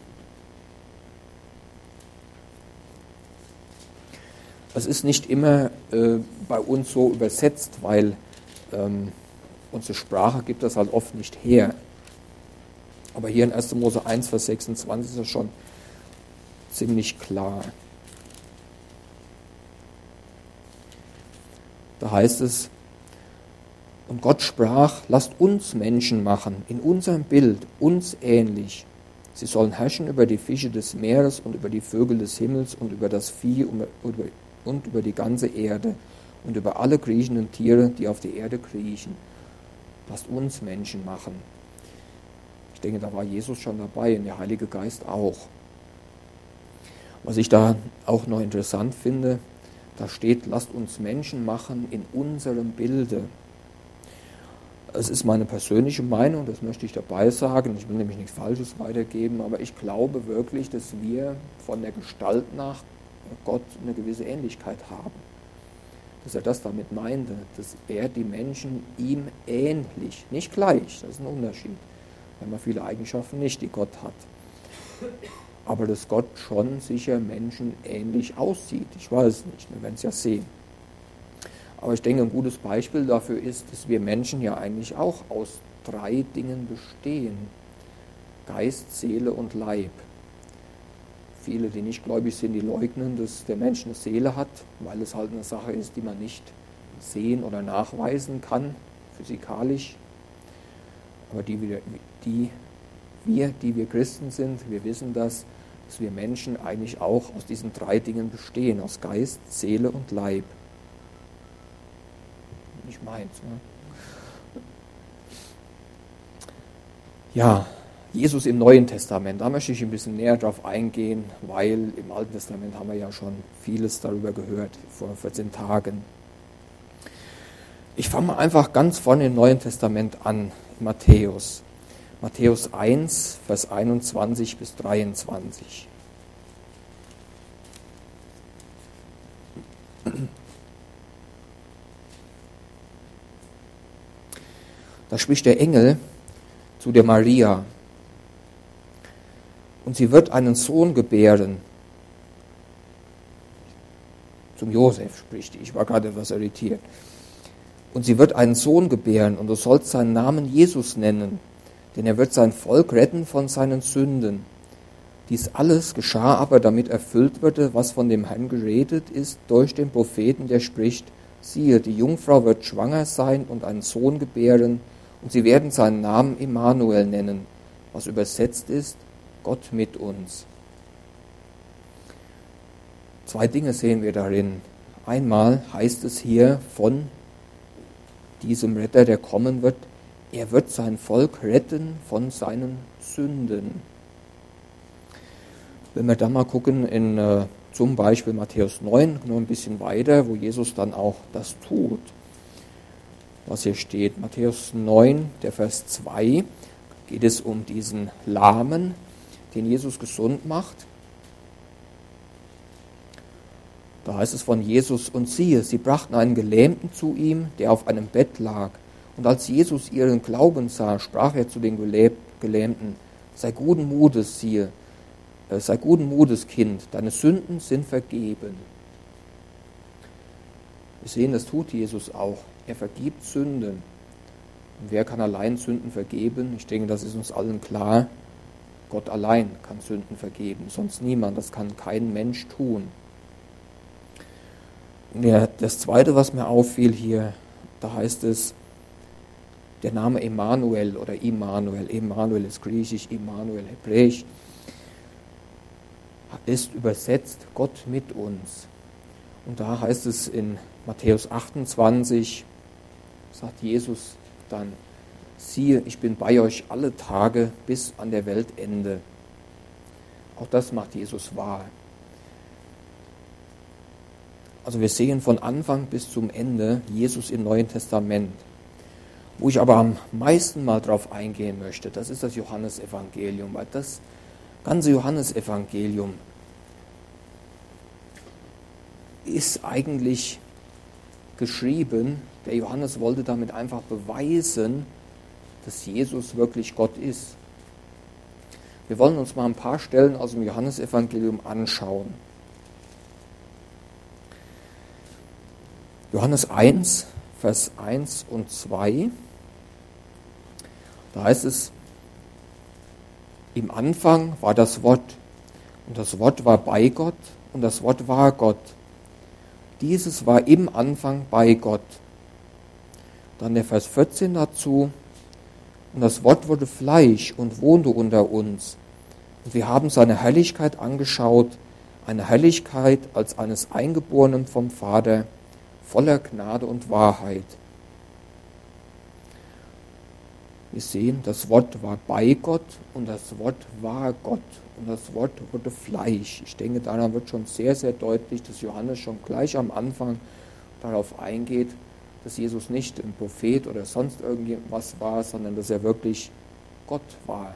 Es ist nicht immer bei uns so übersetzt, weil unsere Sprache gibt das halt oft nicht her. Aber hier in 1. Mose 1, Vers 26 ist das schon ziemlich klar. Da heißt es, und Gott sprach, lasst uns Menschen machen, in unserem Bild, uns ähnlich. Sie sollen herrschen über die Fische des Meeres und über die Vögel des Himmels und über das Vieh und über die ganze Erde und über alle kriechenden Tiere, die auf der Erde kriechen. Lasst uns Menschen machen. Ich denke, da war Jesus schon dabei und der Heilige Geist auch. Was ich da auch noch interessant finde, da steht, lasst uns Menschen machen in unserem Bilde. es ist meine persönliche Meinung, das möchte ich dabei sagen, ich will nämlich nichts Falsches weitergeben, aber ich glaube wirklich, dass wir von der Gestalt nach Gott eine gewisse Ähnlichkeit haben. Dass er das damit meinte, dass er die Menschen ihm ähnlich, nicht gleich, das ist ein Unterschied. Wir haben ja viele Eigenschaften nicht, die Gott hat. Aber dass Gott schon sicher Menschen ähnlich aussieht, ich weiß es nicht, wir werden es ja sehen. Aber ich denke, ein gutes Beispiel dafür ist, dass wir Menschen ja eigentlich auch aus 3 Dingen bestehen. Geist, Seele und Leib. Viele, die nicht gläubig sind, die leugnen, dass der Mensch eine Seele hat, weil es halt eine Sache ist, die man nicht sehen oder nachweisen kann, physikalisch. Aber die wir Christen sind, wir wissen das, dass wir Menschen eigentlich auch aus diesen 3 Dingen bestehen, aus Geist, Seele und Leib. Nicht meins. Ne? Ja, Jesus im Neuen Testament, da möchte ich ein bisschen näher drauf eingehen, weil im Alten Testament haben wir ja schon vieles darüber gehört, vor 14 Tagen. Ich fange mal einfach ganz vorne im Neuen Testament an, Matthäus. Matthäus 1, Vers 21 bis 23. Da spricht der Engel zu der Maria. Und sie wird einen Sohn gebären. Zum Josef spricht die. Ich war gerade etwas irritiert. Und sie wird einen Sohn gebären, und du sollst seinen Namen Jesus nennen, denn er wird sein Volk retten von seinen Sünden. Dies alles geschah aber, damit erfüllt würde, was von dem Herrn geredet ist durch den Propheten, der spricht: Siehe, die Jungfrau wird schwanger sein und einen Sohn gebären, und sie werden seinen Namen Immanuel nennen, was übersetzt ist: Gott mit uns. 2 Dinge sehen wir darin. Einmal heißt es hier von diesem Retter, der kommen wird, er wird sein Volk retten von seinen Sünden. Wenn wir da mal gucken in zum Beispiel Matthäus 9, nur ein bisschen weiter, wo Jesus dann auch das tut, was hier steht. Matthäus 9, der Vers 2, geht es um diesen Lahmen, den Jesus gesund macht. Da heißt es von Jesus: Und siehe, sie brachten einen Gelähmten zu ihm, der auf einem Bett lag. Und als Jesus ihren Glauben sah, sprach er zu den Gelähmten: Sei guten Mutes, sei guten Mutes, Kind, deine Sünden sind vergeben. Wir sehen, das tut Jesus auch. Er vergibt Sünden. Und wer kann allein Sünden vergeben? Ich denke, das ist uns allen klar. Gott allein kann Sünden vergeben, sonst niemand. Das kann kein Mensch tun. Und das Zweite, was mir auffiel hier, da heißt es, der Name Emmanuel oder Immanuel, Emmanuel ist griechisch, Immanuel hebräisch, ist übersetzt Gott mit uns. Und da heißt es in Matthäus 28, sagt Jesus dann: Siehe, ich bin bei euch alle Tage bis an der Weltende. Auch das macht Jesus wahr. Also wir sehen von Anfang bis zum Ende Jesus im Neuen Testament. Wo ich aber am meisten mal drauf eingehen möchte, das ist das Johannesevangelium, weil das ganze Johannesevangelium ist eigentlich geschrieben, der Johannes wollte damit einfach beweisen, dass Jesus wirklich Gott ist. Wir wollen uns mal ein paar Stellen aus dem Johannesevangelium anschauen. Johannes 1, Vers 1 und 2, da heißt es: Im Anfang war das Wort, und das Wort war bei Gott, und das Wort war Gott. Dieses war im Anfang bei Gott. Dann der Vers 14 dazu: Und das Wort wurde Fleisch und wohnte unter uns. Und wir haben seine Herrlichkeit angeschaut, eine Herrlichkeit als eines Eingeborenen vom Vater, voller Gnade und Wahrheit. Wir sehen, das Wort war bei Gott und das Wort war Gott und das Wort wurde Fleisch. Ich denke, daran wird schon sehr, sehr deutlich, dass Johannes schon gleich am Anfang darauf eingeht, dass Jesus nicht ein Prophet oder sonst irgendwas war, sondern dass er wirklich Gott war.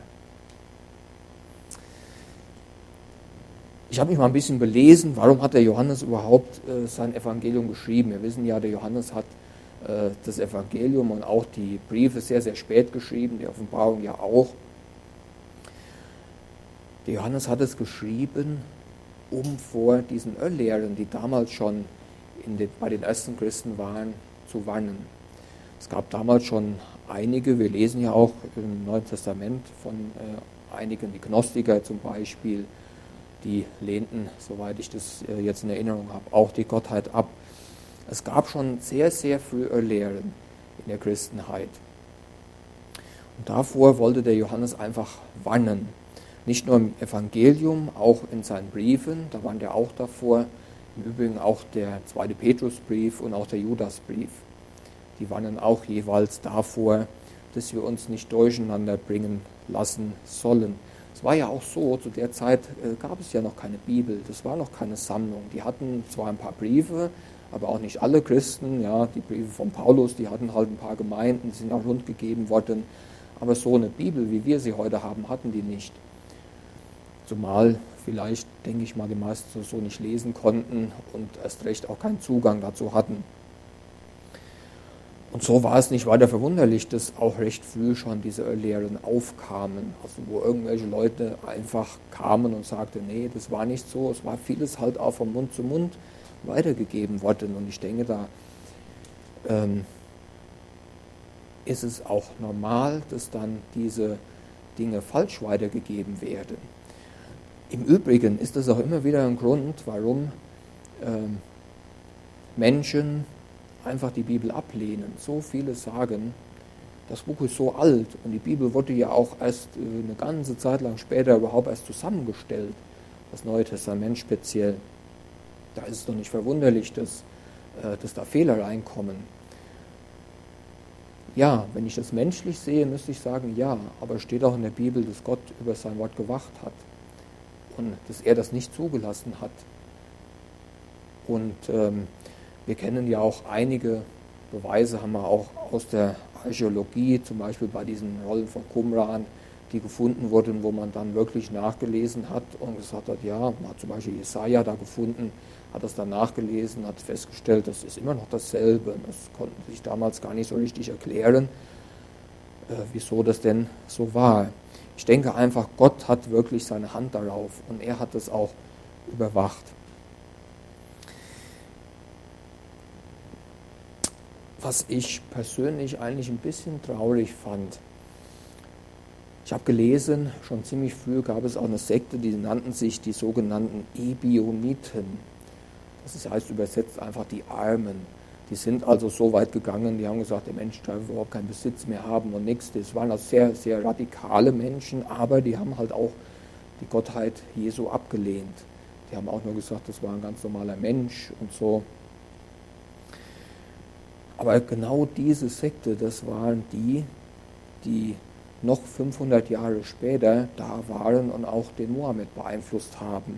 Ich habe mich mal ein bisschen belesen, warum hat der Johannes überhaupt sein Evangelium geschrieben. Wir wissen ja, der Johannes hat das Evangelium und auch die Briefe sehr, sehr spät geschrieben, die Offenbarung ja auch. Der Johannes hat es geschrieben, um vor diesen Irrlehren, die damals schon bei den ersten Christen waren, zu warnen. Es gab damals schon einige, wir lesen ja auch im Neuen Testament von einigen, die Gnostiker zum Beispiel, die lehnten, soweit ich das jetzt in Erinnerung habe, auch die Gottheit ab. Es gab schon sehr, sehr früh Irrlehren in der Christenheit. Und davor wollte der Johannes einfach warnen. Nicht nur im Evangelium, auch in seinen Briefen, da warnt er auch davor. Im Übrigen auch der 2. Petrusbrief und auch der Judasbrief. Die warnen auch jeweils davor, dass wir uns nicht durcheinander bringen lassen sollen. Es war ja auch so, zu der Zeit gab es ja noch keine Bibel, das war noch keine Sammlung. Die hatten zwar ein paar Briefe, aber auch nicht alle Christen. Ja, die Briefe von Paulus, die hatten halt ein paar Gemeinden, die sind auch rundgegeben worden. Aber so eine Bibel, wie wir sie heute haben, hatten die nicht. Zumal vielleicht, denke ich mal, die meisten so nicht lesen konnten und erst recht auch keinen Zugang dazu hatten. Und so war es nicht weiter verwunderlich, dass auch recht früh schon diese Irrlehren aufkamen, also wo irgendwelche Leute einfach kamen und sagten, nee, das war nicht so, es war vieles halt auch von Mund zu Mund weitergegeben worden. Und ich denke, da ist es auch normal, dass dann diese Dinge falsch weitergegeben werden. Im Übrigen ist das auch immer wieder ein Grund, warum Menschen einfach die Bibel ablehnen. So viele sagen, das Buch ist so alt und die Bibel wurde ja auch erst eine ganze Zeit lang später überhaupt erst zusammengestellt, das Neue Testament speziell. Da ist es doch nicht verwunderlich, dass da Fehler reinkommen. Ja, wenn ich das menschlich sehe, müsste ich sagen, ja, aber es steht auch in der Bibel, dass Gott über sein Wort gewacht hat und dass er das nicht zugelassen hat. Und wir kennen ja auch einige Beweise, haben wir auch aus der Archäologie, zum Beispiel bei diesen Rollen von Qumran, die gefunden wurden, wo man dann wirklich nachgelesen hat und gesagt hat, ja, man hat zum Beispiel Jesaja da gefunden, hat das dann nachgelesen, hat festgestellt, das ist immer noch dasselbe. Das konnten sich damals gar nicht so richtig erklären, wieso das denn so war. Ich denke einfach, Gott hat wirklich seine Hand darauf und er hat es auch überwacht. Was ich persönlich eigentlich ein bisschen traurig fand. Ich habe gelesen, schon ziemlich früh gab es auch eine Sekte, die nannten sich die sogenannten Ebioniten. Das heißt übersetzt einfach die Armen. Die sind also so weit gegangen, die haben gesagt, der Mensch darf überhaupt keinen Besitz mehr haben und nichts. Das waren also sehr, sehr radikale Menschen, aber die haben halt auch die Gottheit Jesu abgelehnt. Die haben auch nur gesagt, das war ein ganz normaler Mensch und so. Aber genau diese Sekte, das waren die, die noch 500 Jahre später da waren und auch den Mohammed beeinflusst haben.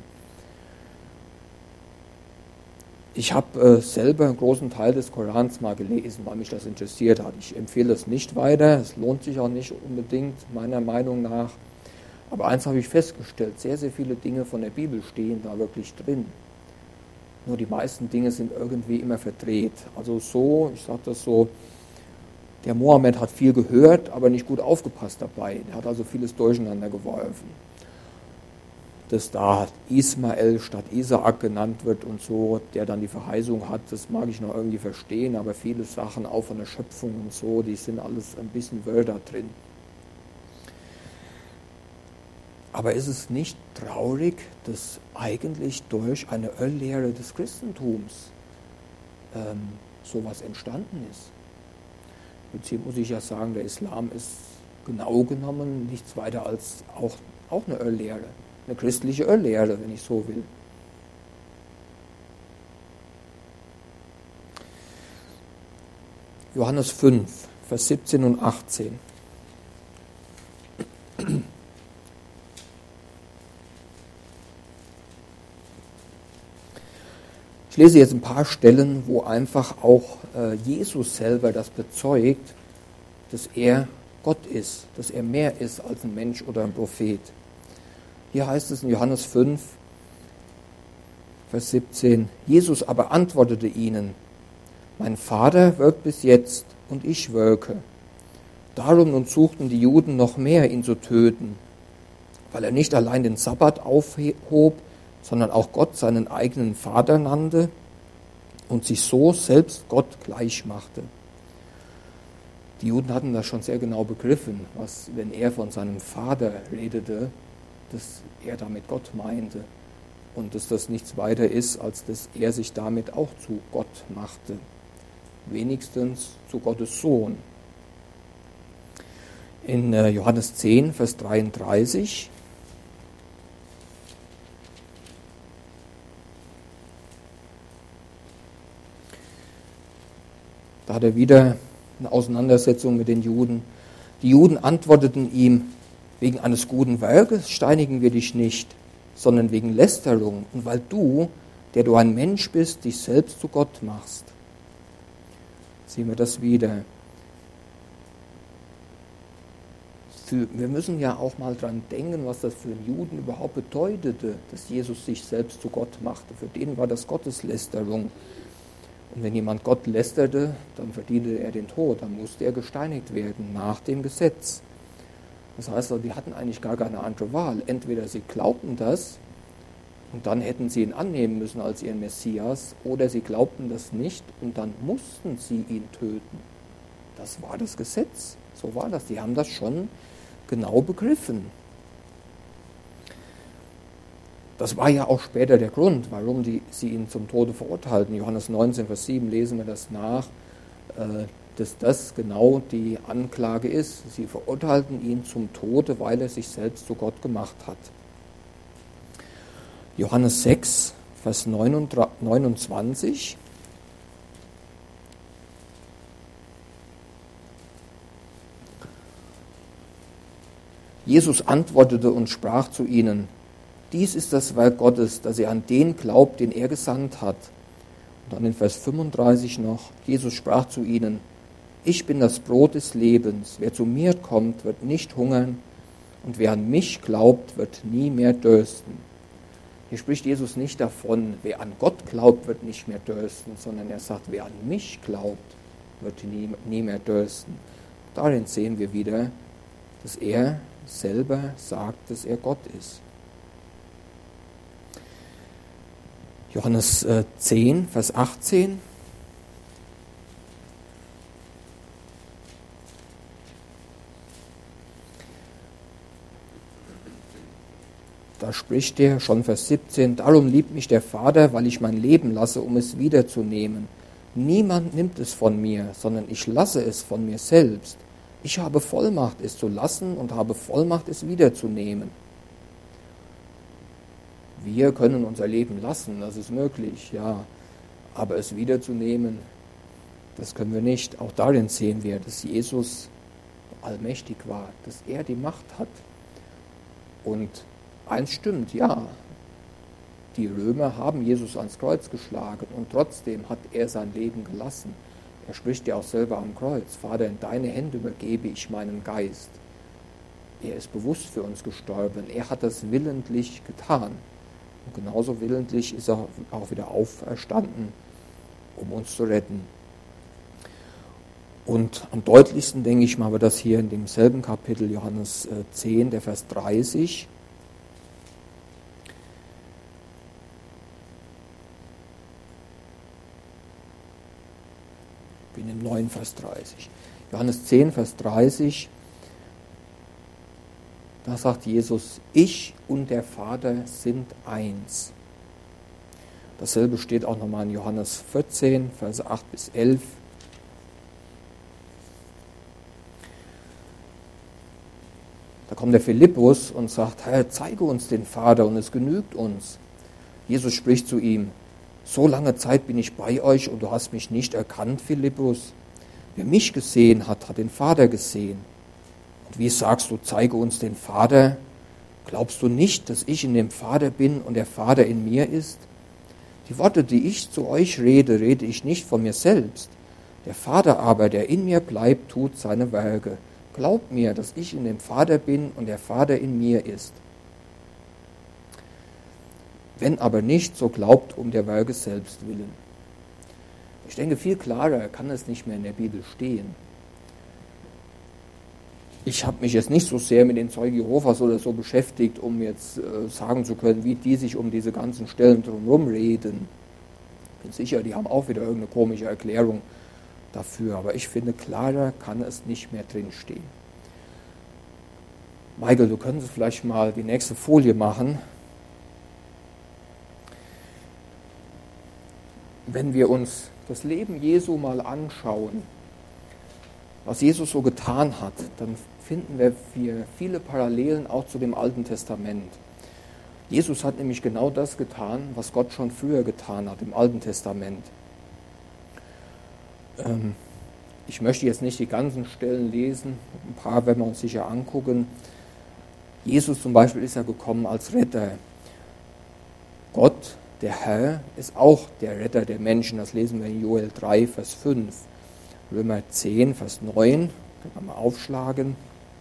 Ich habe selber einen großen Teil des Korans mal gelesen, weil mich das interessiert hat. Ich empfehle es nicht weiter, es lohnt sich auch nicht unbedingt, meiner Meinung nach. Aber eins habe ich festgestellt, sehr, sehr viele Dinge von der Bibel stehen da wirklich drin. Nur die meisten Dinge sind irgendwie immer verdreht. Also so, ich sage das so, der Mohammed hat viel gehört, aber nicht gut aufgepasst dabei. Er hat also vieles durcheinander geworfen. Dass da Ismael statt Isaak genannt wird und so, der dann die Verheißung hat, das mag ich noch irgendwie verstehen, aber viele Sachen auch von der Schöpfung und so, die sind alles ein bisschen Wörter drin. Aber ist es nicht traurig, dass eigentlich durch eine Irrlehre des Christentums sowas entstanden ist? Jetzt hier muss ich ja sagen, der Islam ist genau genommen nichts weiter als auch eine Irrlehre, eine christliche Irrlehre, wenn ich so will. Johannes 5, Vers 17 und 18. Ich lese jetzt ein paar Stellen, wo einfach auch Jesus selber das bezeugt, dass er Gott ist, dass er mehr ist als ein Mensch oder ein Prophet. Hier heißt es in Johannes 5, Vers 17, Jesus aber antwortete ihnen, mein Vater wirkt bis jetzt und ich wirke. Darum nun suchten die Juden noch mehr, ihn zu töten, weil er nicht allein den Sabbat aufhob, sondern auch Gott seinen eigenen Vater nannte und sich so selbst Gott gleich machte. Die Juden hatten das schon sehr genau begriffen, was, wenn er von seinem Vater redete, dass er damit Gott meinte und dass das nichts weiter ist, als dass er sich damit auch zu Gott machte, wenigstens zu Gottes Sohn. In Johannes 10, Vers 33 da hat er wieder eine Auseinandersetzung mit den Juden. Die Juden antworteten ihm, wegen eines guten Werkes steinigen wir dich nicht, sondern wegen Lästerung und weil du, der du ein Mensch bist, dich selbst zu Gott machst. Sehen wir das wieder. Wir müssen ja auch mal dran denken, was das für einen Juden überhaupt bedeutete, dass Jesus sich selbst zu Gott machte. Für den war das Gotteslästerung. Und wenn jemand Gott lästerte, dann verdiente er den Tod, dann musste er gesteinigt werden nach dem Gesetz. Das heißt, die hatten eigentlich gar keine andere Wahl. Entweder sie glaubten das und dann hätten sie ihn annehmen müssen als ihren Messias, oder sie glaubten das nicht und dann mussten sie ihn töten. Das war das Gesetz. So war das. Die haben das schon genau begriffen. Das war ja auch später der Grund, warum sie ihn zum Tode verurteilten. Johannes 19, Vers 7 lesen wir das nach, dass das genau die Anklage ist. Sie verurteilten ihn zum Tode, weil er sich selbst zu Gott gemacht hat. Johannes 6, Vers 29. Jesus antwortete und sprach zu ihnen, dies ist das Werk Gottes, dass ihr an den glaubt, den er gesandt hat. Und dann in Vers 35 noch, Jesus sprach zu ihnen, ich bin das Brot des Lebens, wer zu mir kommt, wird nicht hungern und wer an mich glaubt, wird nie mehr dürsten. Hier spricht Jesus nicht davon, wer an Gott glaubt, wird nicht mehr dürsten, sondern er sagt, wer an mich glaubt, wird nie mehr dürsten. Darin sehen wir wieder, dass er selber sagt, dass er Gott ist. Johannes 10, Vers 18. Da spricht er, schon Vers 17, darum liebt mich der Vater, weil ich mein Leben lasse, um es wiederzunehmen. Niemand nimmt es von mir, sondern ich lasse es von mir selbst. Ich habe Vollmacht, es zu lassen und habe Vollmacht, es wiederzunehmen. Wir können unser Leben lassen, das ist möglich, ja. Aber es wiederzunehmen, das können wir nicht. Auch darin sehen wir, dass Jesus allmächtig war, dass er die Macht hat. Und eins stimmt, ja, die Römer haben Jesus ans Kreuz geschlagen und trotzdem hat er sein Leben gelassen. Er spricht ja auch selber am Kreuz, Vater, in deine Hände übergebe ich meinen Geist. Er ist bewusst für uns gestorben, er hat das willentlich getan. Und genauso willentlich ist er auch wieder auferstanden, um uns zu retten. Und am deutlichsten, denke ich mal, wird das hier in demselben Kapitel, Johannes 10, der Vers 30. Ich bin im 9, Vers 30. Johannes 10, Vers 30. Da sagt Jesus, ich und der Vater sind eins. Dasselbe steht auch nochmal in Johannes 14, Verse 8 bis 11. Da kommt der Philippus und sagt, Herr, zeige uns den Vater und es genügt uns. Jesus spricht zu ihm, so lange Zeit bin ich bei euch und du hast mich nicht erkannt, Philippus. Wer mich gesehen hat, hat den Vater gesehen. Und wie sagst du, zeige uns den Vater? Glaubst du nicht, dass ich in dem Vater bin und der Vater in mir ist? Die Worte, die ich zu euch rede, rede ich nicht von mir selbst. Der Vater aber, der in mir bleibt, tut seine Werke. Glaubt mir, dass ich in dem Vater bin und der Vater in mir ist. Wenn aber nicht, so glaubt um der Werke selbst willen. Ich denke, viel klarer kann es nicht mehr in der Bibel stehen. Ich habe mich jetzt nicht so sehr mit den Zeugen Jehovas oder so beschäftigt, um jetzt sagen zu können, wie die sich um diese ganzen Stellen drumherum reden. Ich bin sicher, die haben auch wieder irgendeine komische Erklärung dafür, aber ich finde, klarer kann es nicht mehr drinstehen. Michael, du könntest vielleicht mal die nächste Folie machen. Wenn wir uns das Leben Jesu mal anschauen, was Jesus so getan hat, dann finden wir viele Parallelen auch zu dem Alten Testament. Jesus hat nämlich genau das getan, was Gott schon früher getan hat im Alten Testament. Ich möchte jetzt nicht die ganzen Stellen lesen, ein paar werden wir uns sicher angucken. Jesus zum Beispiel ist ja gekommen als Retter. Gott, der Herr, ist auch der Retter der Menschen. Das lesen wir in Joel 3, Vers 5. Römer 10, Vers 9. Können wir mal aufschlagen.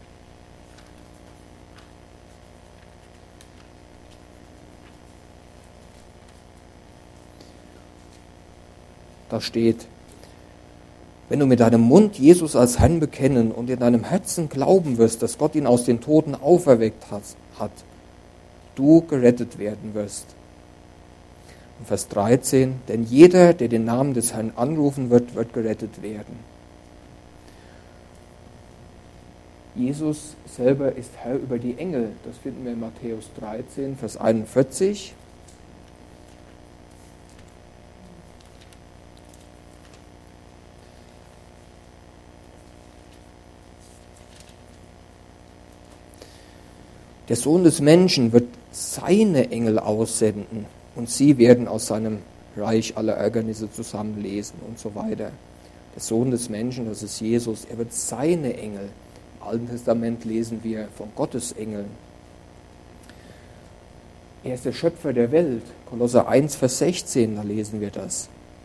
Da steht: Wenn du mit deinem Mund Jesus als Herrn bekennen und in deinem Herzen glauben wirst, dass Gott ihn aus den Toten auferweckt hat, du gerettet werden wirst. Und Vers 13, denn jeder, der den Namen des Herrn anrufen wird, wird gerettet werden. Jesus selber ist Herr über die Engel. Das finden wir in Matthäus 13, Vers 41. Der Sohn des Menschen wird seine Engel aussenden und sie werden aus seinem Reich alle Ärgernisse zusammenlesen und so weiter. Der Sohn des Menschen, das ist Jesus, er wird seine Engel. Im Alten Testament lesen wir von Gottes Engeln. Er ist der Schöpfer der Welt. Kolosser 1, Vers 16, da lesen wir das.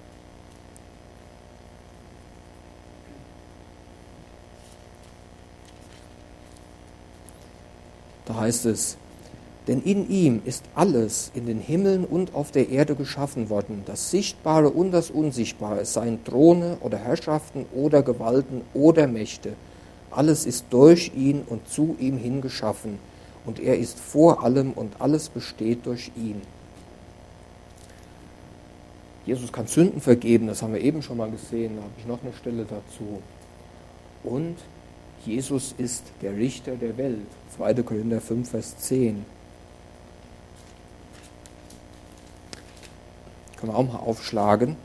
Da heißt es, denn in ihm ist alles in den Himmeln und auf der Erde geschaffen worden, das Sichtbare und das Unsichtbare, es seien Throne oder Herrschaften oder Gewalten oder Mächte. Alles ist durch ihn und zu ihm hingeschaffen und er ist vor allem und alles besteht durch ihn. Jesus kann Sünden vergeben, das haben wir eben schon mal gesehen, da habe ich noch eine Stelle dazu. Und Jesus ist der Richter der Welt. 2. Korinther 5, Vers 10. Können wir auch mal aufschlagen.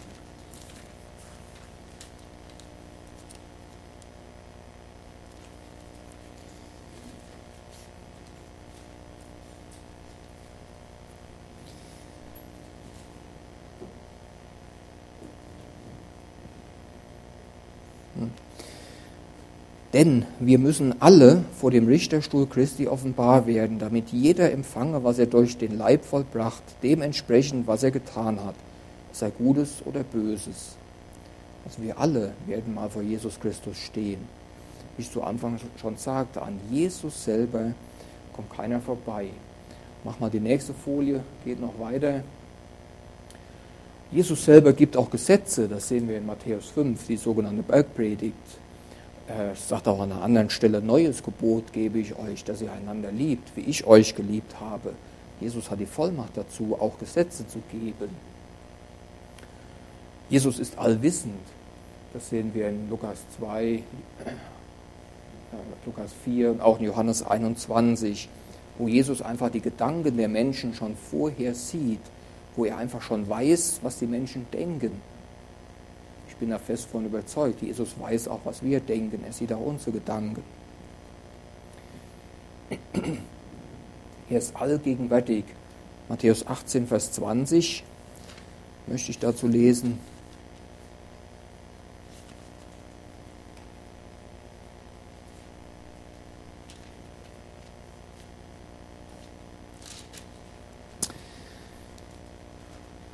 Denn wir müssen alle vor dem Richterstuhl Christi offenbar werden, damit jeder empfange, was er durch den Leib vollbracht, dementsprechend, was er getan hat, sei Gutes oder Böses. Also wir alle werden mal vor Jesus Christus stehen. Wie ich zu Anfang schon sagte, an Jesus selber kommt keiner vorbei. Mach mal die nächste Folie, geht noch weiter. Jesus selber gibt auch Gesetze, das sehen wir in Matthäus 5, die sogenannte Bergpredigt. Er sagt auch an einer anderen Stelle, neues Gebot gebe ich euch, dass ihr einander liebt, wie ich euch geliebt habe. Jesus hat die Vollmacht dazu, auch Gesetze zu geben. Jesus ist allwissend. Das sehen wir in Lukas 2, Lukas 4 und auch in Johannes 21, wo Jesus einfach die Gedanken der Menschen schon vorher sieht, wo er einfach schon weiß, was die Menschen denken. Ich bin da fest von überzeugt, Jesus weiß auch, was wir denken. Er sieht auch unsere Gedanken. Er ist allgegenwärtig. Matthäus 18, Vers 20 möchte ich dazu lesen.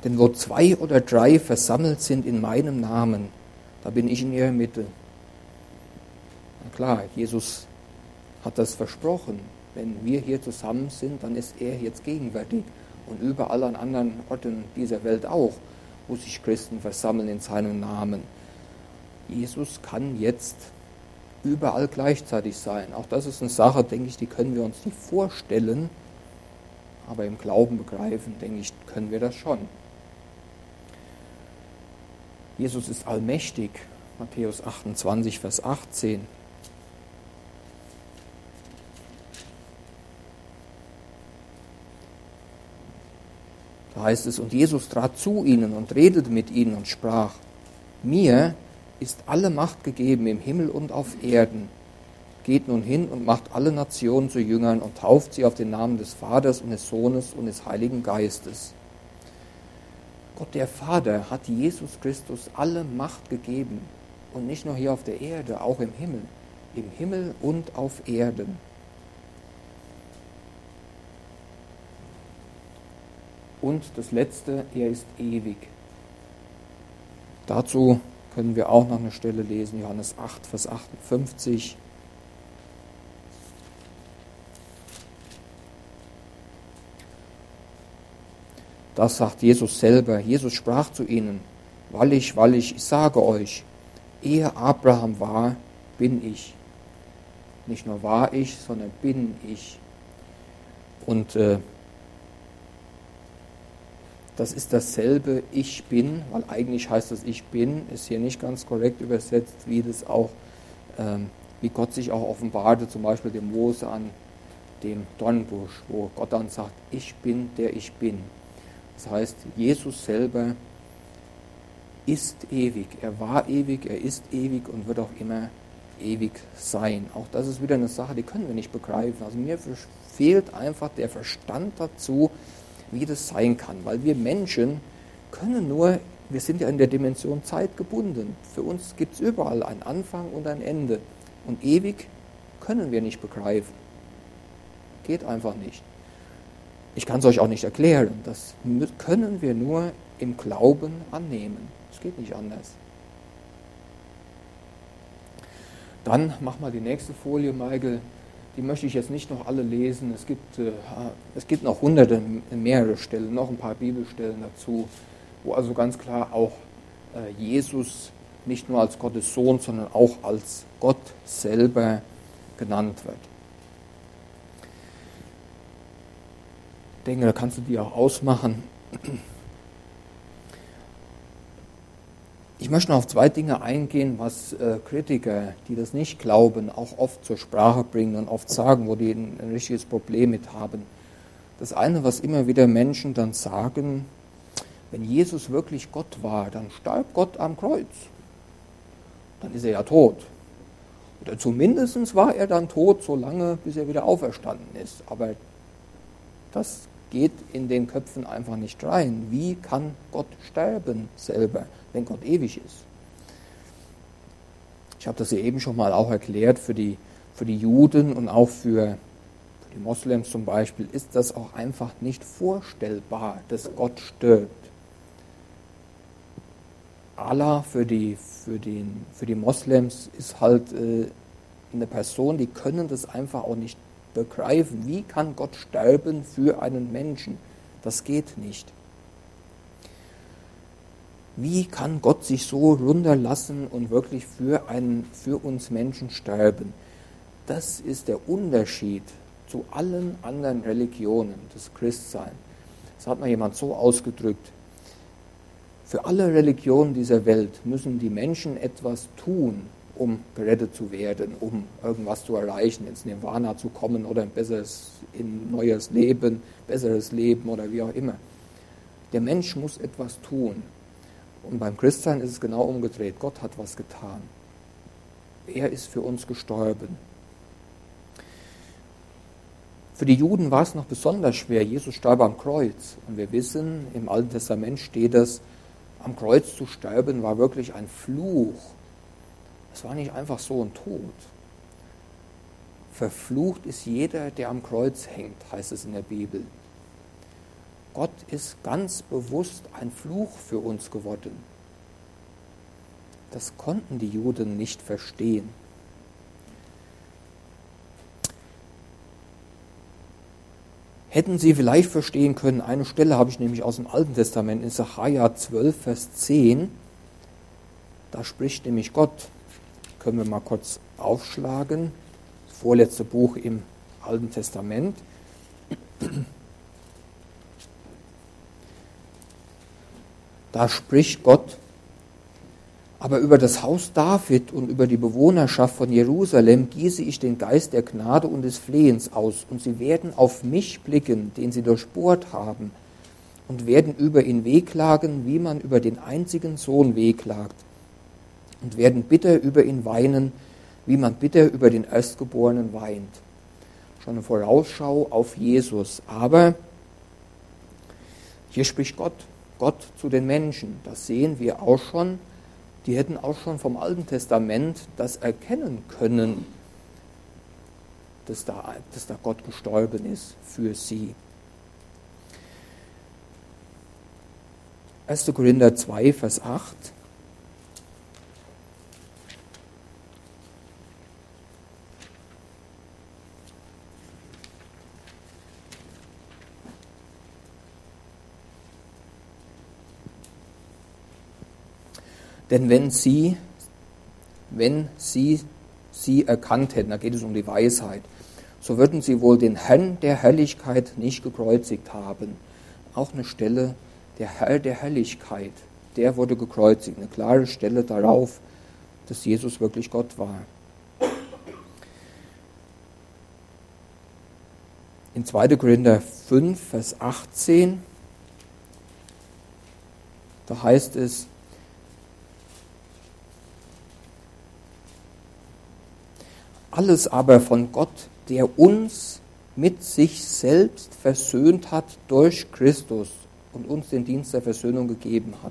Denn wo 2 oder 3 versammelt sind in meinem Namen, da bin ich in ihrer Mitte. Na klar, Jesus hat das versprochen. Wenn wir hier zusammen sind, dann ist er jetzt gegenwärtig. Und überall an anderen Orten dieser Welt auch, wo sich Christen versammeln in seinem Namen. Jesus kann jetzt überall gleichzeitig sein. Auch das ist eine Sache, denke ich, die können wir uns nicht vorstellen, aber im Glauben begreifen, denke ich, können wir das schon. Jesus ist allmächtig, Matthäus 28, Vers 18. Da heißt es, und Jesus trat zu ihnen und redete mit ihnen und sprach, mir ist alle Macht gegeben im Himmel und auf Erden. Geht nun hin und macht alle Nationen zu Jüngern und tauft sie auf den Namen des Vaters und des Sohnes und des Heiligen Geistes. Gott der Vater hat Jesus Christus alle Macht gegeben. Und nicht nur hier auf der Erde, auch im Himmel. Im Himmel und auf Erden. Und das Letzte, er ist ewig. Dazu können wir auch noch eine Stelle lesen, Johannes 8, Vers 58. Das sagt Jesus selber. Jesus sprach zu ihnen, wahrlich, wahrlich, ich sage euch, ehe Abraham war, bin ich. Nicht nur war ich, sondern bin ich. Und das ist dasselbe Ich bin, weil eigentlich heißt das Ich bin, ist hier nicht ganz korrekt übersetzt, wie das auch, wie Gott sich auch offenbarte, zum Beispiel dem Mose an dem Dornbusch, wo Gott dann sagt, ich bin, der ich bin. Das heißt, Jesus selber ist ewig, er war ewig, er ist ewig und wird auch immer ewig sein. Auch das ist wieder eine Sache, die können wir nicht begreifen. Also mir fehlt einfach der Verstand dazu, wie das sein kann, weil wir Menschen können nur, wir sind ja in der Dimension Zeit gebunden. Für uns gibt es überall einen Anfang und ein Ende. Und ewig können wir nicht begreifen. Geht einfach nicht. Ich kann es euch auch nicht erklären. Das können wir nur im Glauben annehmen. Es geht nicht anders. Dann mach mal die nächste Folie, Michael. Die möchte ich jetzt nicht noch alle lesen. Es gibt noch hunderte, mehrere Stellen, noch ein paar Bibelstellen dazu, wo also ganz klar auch Jesus nicht nur als Gottes Sohn, sondern auch als Gott selber genannt wird. Ich denke, da kannst du die auch ausmachen. Ich möchte noch auf 2 Dinge eingehen, was Kritiker, die das nicht glauben, auch oft zur Sprache bringen und oft sagen, wo die ein richtiges Problem mit haben. Das eine, was immer wieder Menschen dann sagen, wenn Jesus wirklich Gott war, dann starb Gott am Kreuz. Dann ist er ja tot. Oder zumindest war er dann tot, so lange, bis er wieder auferstanden ist. Aber das geht in den Köpfen einfach nicht rein. Wie kann Gott sterben selber, wenn Gott ewig ist? Ich habe das ja eben schon mal auch erklärt, für die Juden und auch für die Moslems zum Beispiel ist das auch einfach nicht vorstellbar, dass Gott stirbt. Allah für die Moslems ist halt eine Person, die können das einfach auch nicht begreifen. Wie kann Gott sterben für einen Menschen? Das geht nicht. Wie kann Gott sich so runterlassen und wirklich für uns Menschen sterben? Das ist der Unterschied zu allen anderen Religionen des Christseins. Das hat mal jemand so ausgedrückt. Für alle Religionen dieser Welt müssen die Menschen etwas tun, um gerettet zu werden, um irgendwas zu erreichen, ins Nirvana zu kommen oder ein neues Leben, besseres Leben oder wie auch immer. Der Mensch muss etwas tun. Und beim Christsein ist es genau umgedreht. Gott hat was getan. Er ist für uns gestorben. Für die Juden war es noch besonders schwer. Jesus starb am Kreuz. Und wir wissen, im Alten Testament steht es, am Kreuz zu sterben war wirklich ein Fluch. Es war nicht einfach so ein Tod. Verflucht ist jeder, der am Kreuz hängt, heißt es in der Bibel. Gott ist ganz bewusst ein Fluch für uns geworden. Das konnten die Juden nicht verstehen. Hätten sie vielleicht verstehen können, eine Stelle habe ich nämlich aus dem Alten Testament, in Sacharja 12, Vers 10, da spricht nämlich Gott, können wir mal kurz aufschlagen, das vorletzte Buch im Alten Testament. Da spricht Gott: Aber über das Haus David und über die Bewohnerschaft von Jerusalem gieße ich den Geist der Gnade und des Flehens aus, und sie werden auf mich blicken, den sie durchbohrt haben, und werden über ihn wehklagen, wie man über den einzigen Sohn wehklagt, und werden bitter über ihn weinen, wie man bitter über den Erstgeborenen weint. Schon eine Vorausschau auf Jesus. Aber hier spricht Gott zu den Menschen. Das sehen wir auch schon. Die hätten auch schon vom Alten Testament das erkennen können, dass da Gott gestorben ist für sie. 1. Korinther 2, Vers 8. Denn wenn sie erkannt hätten, da geht es um die Weisheit, so würden sie wohl den Herrn der Herrlichkeit nicht gekreuzigt haben. Auch eine Stelle, der Herr der Herrlichkeit, der wurde gekreuzigt. Eine klare Stelle darauf, dass Jesus wirklich Gott war. In 2. Korinther 5, Vers 18, da heißt es: Alles aber von Gott, der uns mit sich selbst versöhnt hat durch Christus und uns den Dienst der Versöhnung gegeben hat.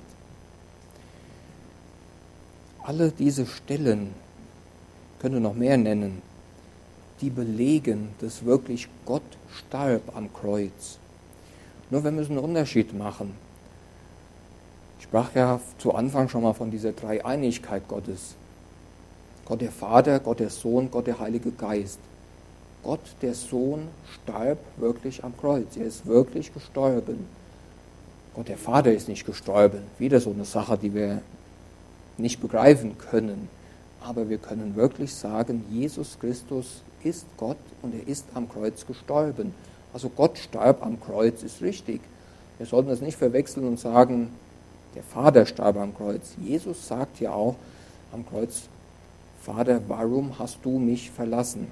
Alle diese Stellen, könnte noch mehr nennen, die belegen, dass wirklich Gott starb am Kreuz. Nur wir müssen einen Unterschied machen. Ich sprach ja zu Anfang schon mal von dieser Dreieinigkeit Gottes. Gott der Vater, Gott der Sohn, Gott der Heilige Geist. Gott der Sohn starb wirklich am Kreuz. Er ist wirklich gestorben. Gott der Vater ist nicht gestorben. Wieder so eine Sache, die wir nicht begreifen können. Aber wir können wirklich sagen, Jesus Christus ist Gott und er ist am Kreuz gestorben. Also Gott starb am Kreuz, ist richtig. Wir sollten das nicht verwechseln und sagen, der Vater starb am Kreuz. Jesus sagt ja auch am Kreuz: Vater, warum hast du mich verlassen?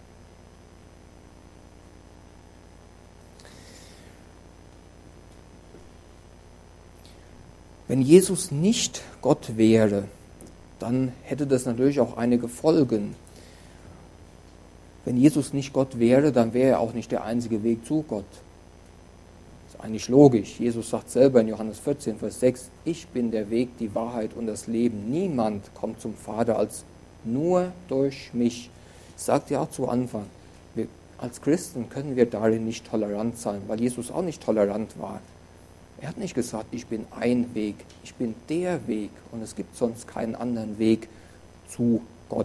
Wenn Jesus nicht Gott wäre, dann hätte das natürlich auch einige Folgen. Wenn Jesus nicht Gott wäre, dann wäre er auch nicht der einzige Weg zu Gott. Das ist eigentlich logisch. Jesus sagt selber in Johannes 14, Vers 6, ich bin der Weg, die Wahrheit und das Leben. Niemand kommt zum Vater als nur durch mich. Ich sagte ja auch zu Anfang, wir als Christen können wir darin nicht tolerant sein, weil Jesus auch nicht tolerant war. Er hat nicht gesagt, ich bin ein Weg, ich bin der Weg und es gibt sonst keinen anderen Weg zu Gott.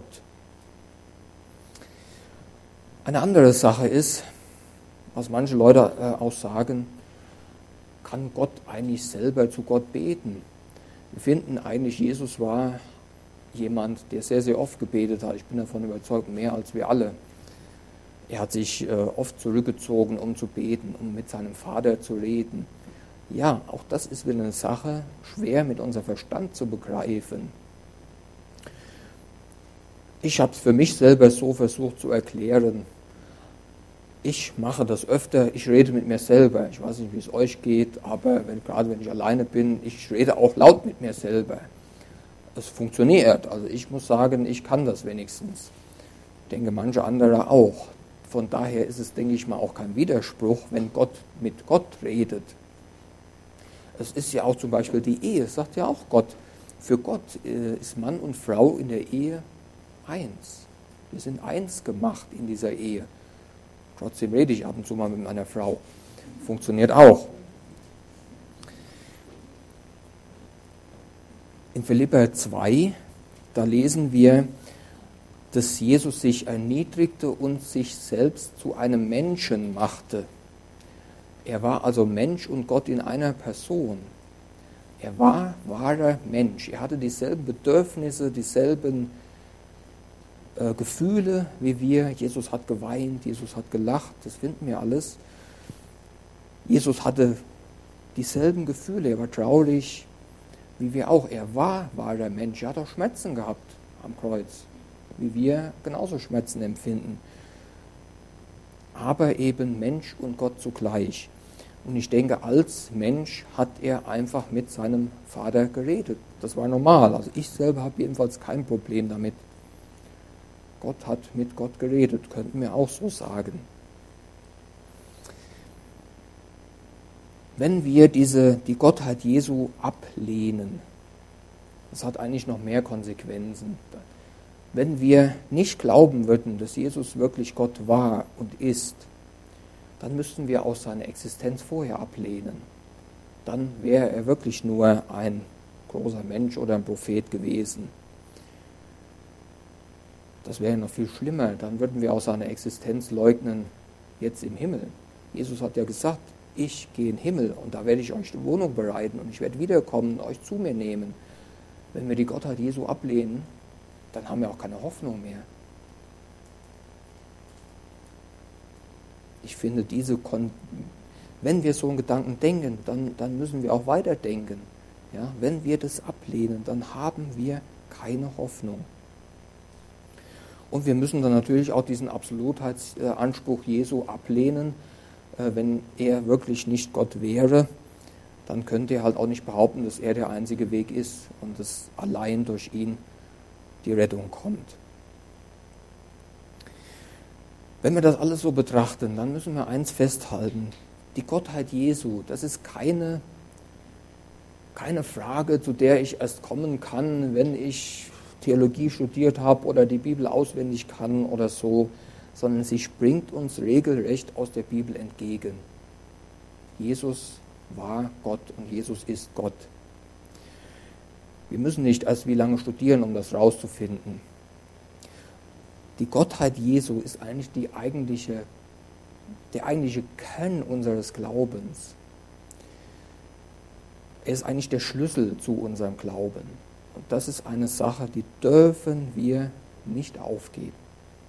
Eine andere Sache ist, was manche Leute auch sagen, kann Gott eigentlich selber zu Gott beten? Wir finden eigentlich, Jesus war jemand, der sehr, sehr oft gebetet hat. Ich bin davon überzeugt, mehr als wir alle. Er hat sich oft zurückgezogen, um zu beten, um mit seinem Vater zu reden. Ja, auch das ist wieder eine Sache, schwer mit unserem Verstand zu begreifen. Ich habe es für mich selber so versucht zu erklären. Ich mache das öfter, ich rede mit mir selber. Ich weiß nicht, wie es euch geht, aber gerade wenn ich alleine bin, ich rede auch laut mit mir selber. Es funktioniert. Also ich muss sagen, ich kann das wenigstens. Ich denke, manche andere auch. Von daher ist es, denke ich mal, auch kein Widerspruch, wenn Gott mit Gott redet. Es ist ja auch zum Beispiel die Ehe, sagt ja auch Gott. Für Gott ist Mann und Frau in der Ehe eins. Wir sind eins gemacht in dieser Ehe. Trotzdem rede ich ab und zu mal mit meiner Frau. Funktioniert auch. Philipper 2, da lesen wir, dass Jesus sich erniedrigte und sich selbst zu einem Menschen machte. Er war also Mensch und Gott in einer Person. Er war wahrer Mensch. Er hatte dieselben Bedürfnisse, dieselben Gefühle wie wir. Jesus hat geweint, Jesus hat gelacht, das finden wir alles. Jesus hatte dieselben Gefühle, er war traurig wie wir auch. Er war wahrer Mensch, er hat auch Schmerzen gehabt am Kreuz, wie wir genauso Schmerzen empfinden. Aber eben Mensch und Gott zugleich. Und ich denke, als Mensch hat er einfach mit seinem Vater geredet. Das war normal. Also ich selber habe jedenfalls kein Problem damit. Gott hat mit Gott geredet, könnten wir auch so sagen. Wenn wir die Gottheit Jesu ablehnen, das hat eigentlich noch mehr Konsequenzen. Wenn wir nicht glauben würden, dass Jesus wirklich Gott war und ist, dann müssten wir auch seine Existenz vorher ablehnen. Dann wäre er wirklich nur ein großer Mensch oder ein Prophet gewesen. Das wäre noch viel schlimmer. Dann würden wir auch seine Existenz leugnen, jetzt im Himmel. Jesus hat ja gesagt, ich gehe in den Himmel und da werde ich euch die Wohnung bereiten und ich werde wiederkommen und euch zu mir nehmen. Wenn wir die Gottheit Jesu ablehnen, dann haben wir auch keine Hoffnung mehr. Ich finde, wenn wir so einen Gedanken denken, dann müssen wir auch weiterdenken. Ja, wenn wir das ablehnen, dann haben wir keine Hoffnung. Und wir müssen dann natürlich auch diesen Absolutheitsanspruch Jesu ablehnen. Wenn er wirklich nicht Gott wäre, dann könnte er halt auch nicht behaupten, dass er der einzige Weg ist und dass allein durch ihn die Rettung kommt. Wenn wir das alles so betrachten, dann müssen wir eins festhalten. Die Gottheit Jesu, das ist keine Frage, zu der ich erst kommen kann, wenn ich Theologie studiert habe oder die Bibel auswendig kann oder so, sondern sie springt uns regelrecht aus der Bibel entgegen. Jesus war Gott und Jesus ist Gott. Wir müssen nicht erst wie lange studieren, um das rauszufinden. Die Gottheit Jesu ist eigentlich der eigentliche Kern unseres Glaubens. Er ist eigentlich der Schlüssel zu unserem Glauben. Und das ist eine Sache, die dürfen wir nicht aufgeben.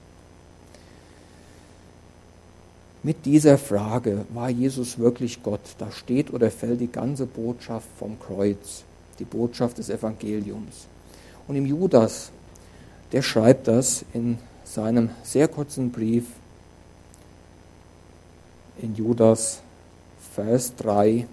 Mit dieser Frage, war Jesus wirklich Gott? Da steht oder fällt die ganze Botschaft vom Kreuz, die Botschaft des Evangeliums. Und im Judas, der schreibt das in seinem sehr kurzen Brief, in Judas, Vers 3,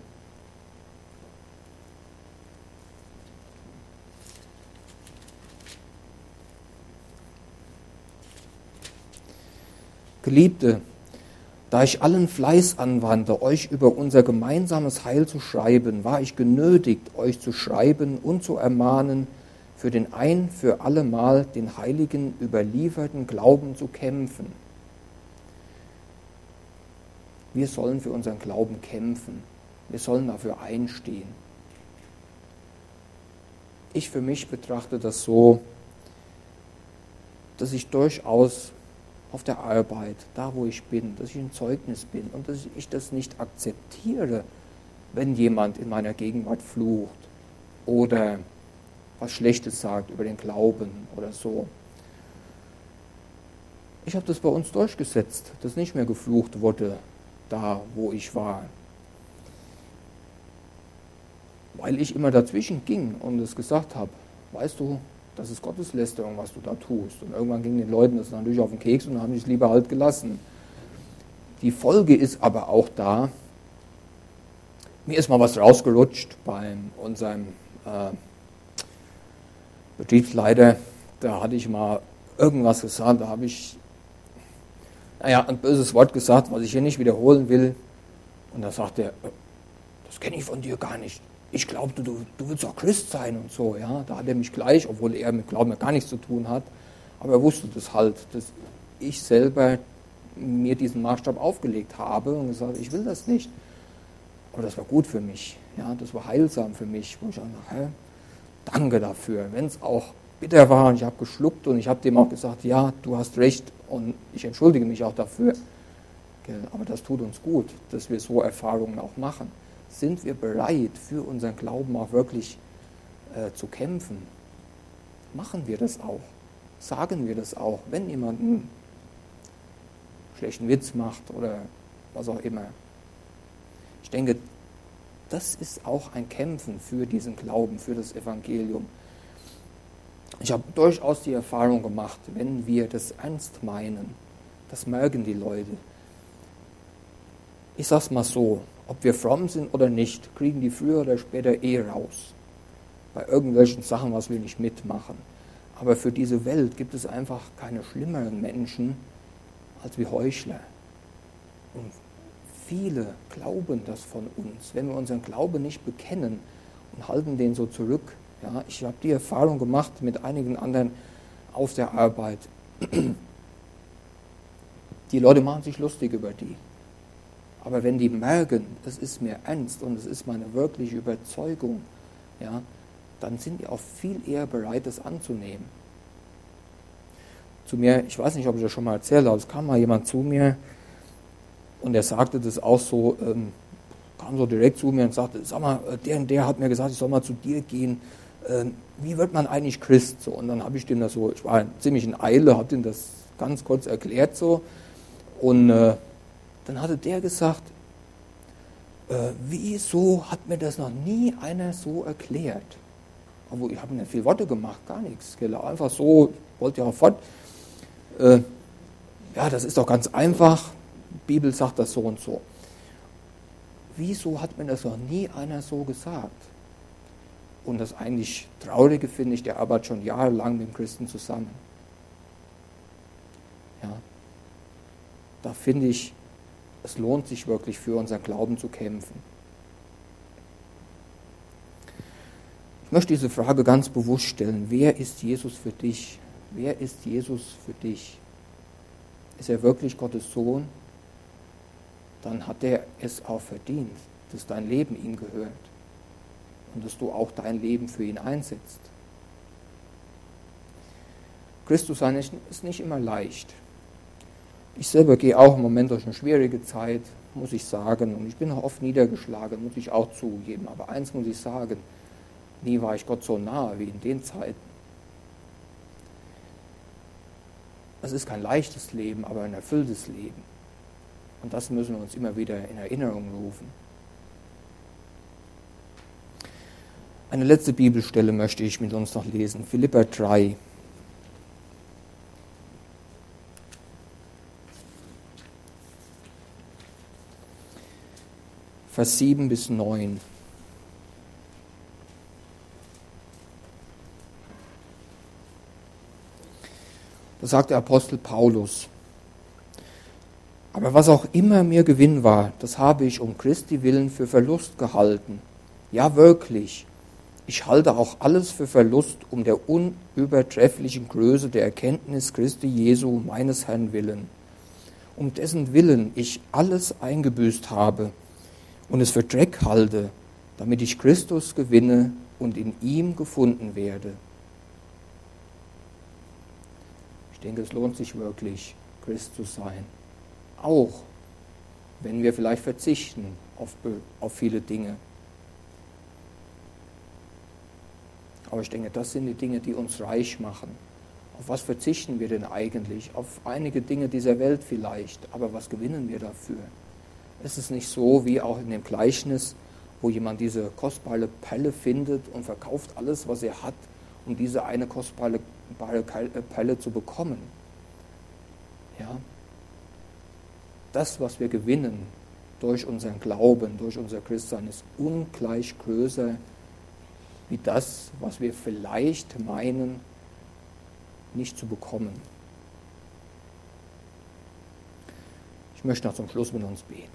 Geliebte, da ich allen Fleiß anwandte, euch über unser gemeinsames Heil zu schreiben, war ich genötigt, euch zu schreiben und zu ermahnen, für den ein für allemal den Heiligen überlieferten Glauben zu kämpfen. Wir sollen für unseren Glauben kämpfen. Wir sollen dafür einstehen. Ich für mich betrachte das so, dass ich durchaus auf der Arbeit, da wo ich bin, dass ich ein Zeugnis bin und dass ich das nicht akzeptiere, wenn jemand in meiner Gegenwart flucht oder was Schlechtes sagt über den Glauben oder so. Ich habe das bei uns durchgesetzt, dass nicht mehr geflucht wurde, da wo ich war. Weil ich immer dazwischen ging und es gesagt habe, weißt du, das ist Gotteslästerung, was du da tust. Und irgendwann ging den Leuten das natürlich auf den Keks und haben sich lieber halt gelassen. Die Folge ist aber auch da, mir ist mal was rausgerutscht bei unserem Betriebsleiter. Da hatte ich mal irgendwas gesagt, da habe ich ein böses Wort gesagt, was ich hier nicht wiederholen will. Und da sagt er, das kenne ich von dir gar nicht. Ich glaube, du willst auch Christ sein und so. Ja? Da hat er mich gleich, obwohl er mit Glauben gar nichts zu tun hat, aber er wusste das halt, dass ich selber mir diesen Maßstab aufgelegt habe und gesagt, ich will das nicht. Aber das war gut für mich. Ja? Das war heilsam für mich. Wo ich dachte, danke dafür. Wenn es auch bitter war und ich habe geschluckt und ich habe dem auch gesagt, ja, du hast recht und ich entschuldige mich auch dafür. Aber das tut uns gut, dass wir so Erfahrungen auch machen. Sind wir bereit, für unseren Glauben auch wirklich zu kämpfen? Machen wir das auch? Sagen wir das auch, wenn jemand einen schlechten Witz macht oder was auch immer? Ich denke, das ist auch ein Kämpfen für diesen Glauben, für das Evangelium. Ich habe durchaus die Erfahrung gemacht, wenn wir das ernst meinen, das merken die Leute. Ich sage es mal so, ob wir fromm sind oder nicht, kriegen die früher oder später raus. Bei irgendwelchen Sachen, was wir nicht mitmachen. Aber für diese Welt gibt es einfach keine schlimmeren Menschen als wir Heuchler. Und viele glauben das von uns. Wenn wir unseren Glauben nicht bekennen und halten den so zurück. Ja, ich habe die Erfahrung gemacht mit einigen anderen auf der Arbeit. Die Leute machen sich lustig über die. Aber wenn die merken, es ist mir ernst und es ist meine wirkliche Überzeugung, ja, dann sind die auch viel eher bereit, das anzunehmen. Zu mir, ich weiß nicht, ob ich das schon mal erzählt habe, es kam mal jemand zu mir und der sagte das auch so, kam so direkt zu mir und sagte, sag mal, der und der hat mir gesagt, ich soll mal zu dir gehen, wie wird man eigentlich Christ? So, und dann habe ich dem das so, ich war ziemlich in Eile, habe dem das ganz kurz erklärt so und dann hatte der gesagt, wieso hat mir das noch nie einer so erklärt? Aber ich habe nicht viel Worte gemacht, gar nichts. Einfach so, wollte ja auch fort. Ja, das ist doch ganz einfach. Die Bibel sagt das so und so. Wieso hat mir das noch nie einer so gesagt? Und das eigentlich Traurige finde ich, der arbeitet schon jahrelang mit dem Christen zusammen. Ja, da finde ich, es lohnt sich wirklich für unseren Glauben zu kämpfen. Ich möchte diese Frage ganz bewusst stellen. Wer ist Jesus für dich? Wer ist Jesus für dich? Ist er wirklich Gottes Sohn? Dann hat er es auch verdient, dass dein Leben ihm gehört und dass du auch dein Leben für ihn einsetzt. Christus sein ist nicht immer leicht. Ich selber gehe auch im Moment durch eine schwierige Zeit, muss ich sagen, und ich bin auch oft niedergeschlagen, muss ich auch zugeben. Aber eins muss ich sagen, nie war ich Gott so nahe wie in den Zeiten. Es ist kein leichtes Leben, aber ein erfülltes Leben. Und das müssen wir uns immer wieder in Erinnerung rufen. Eine letzte Bibelstelle möchte ich mit uns noch lesen. Philipper 3. Vers 7 bis 9. Da sagt der Apostel Paulus, aber was auch immer mir Gewinn war, das habe ich um Christi willen für Verlust gehalten. Ja, wirklich. Ich halte auch alles für Verlust um der unübertrefflichen Größe der Erkenntnis Christi Jesu, meines Herrn willen, um dessen Willen ich alles eingebüßt habe und es für Dreck halte, damit ich Christus gewinne und in ihm gefunden werde. Ich denke, es lohnt sich wirklich, Christ zu sein. Auch wenn wir vielleicht verzichten auf viele Dinge. Aber ich denke, das sind die Dinge, die uns reich machen. Auf was verzichten wir denn eigentlich? Auf einige Dinge dieser Welt vielleicht, aber was gewinnen wir dafür? Es ist nicht so wie auch in dem Gleichnis, wo jemand diese kostbare Perle findet und verkauft alles, was er hat, um diese eine kostbare Perle zu bekommen. Ja? Das, was wir gewinnen durch unseren Glauben, durch unser Christsein, ist ungleich größer wie das, was wir vielleicht meinen, nicht zu bekommen. Ich möchte noch zum Schluss mit uns beten.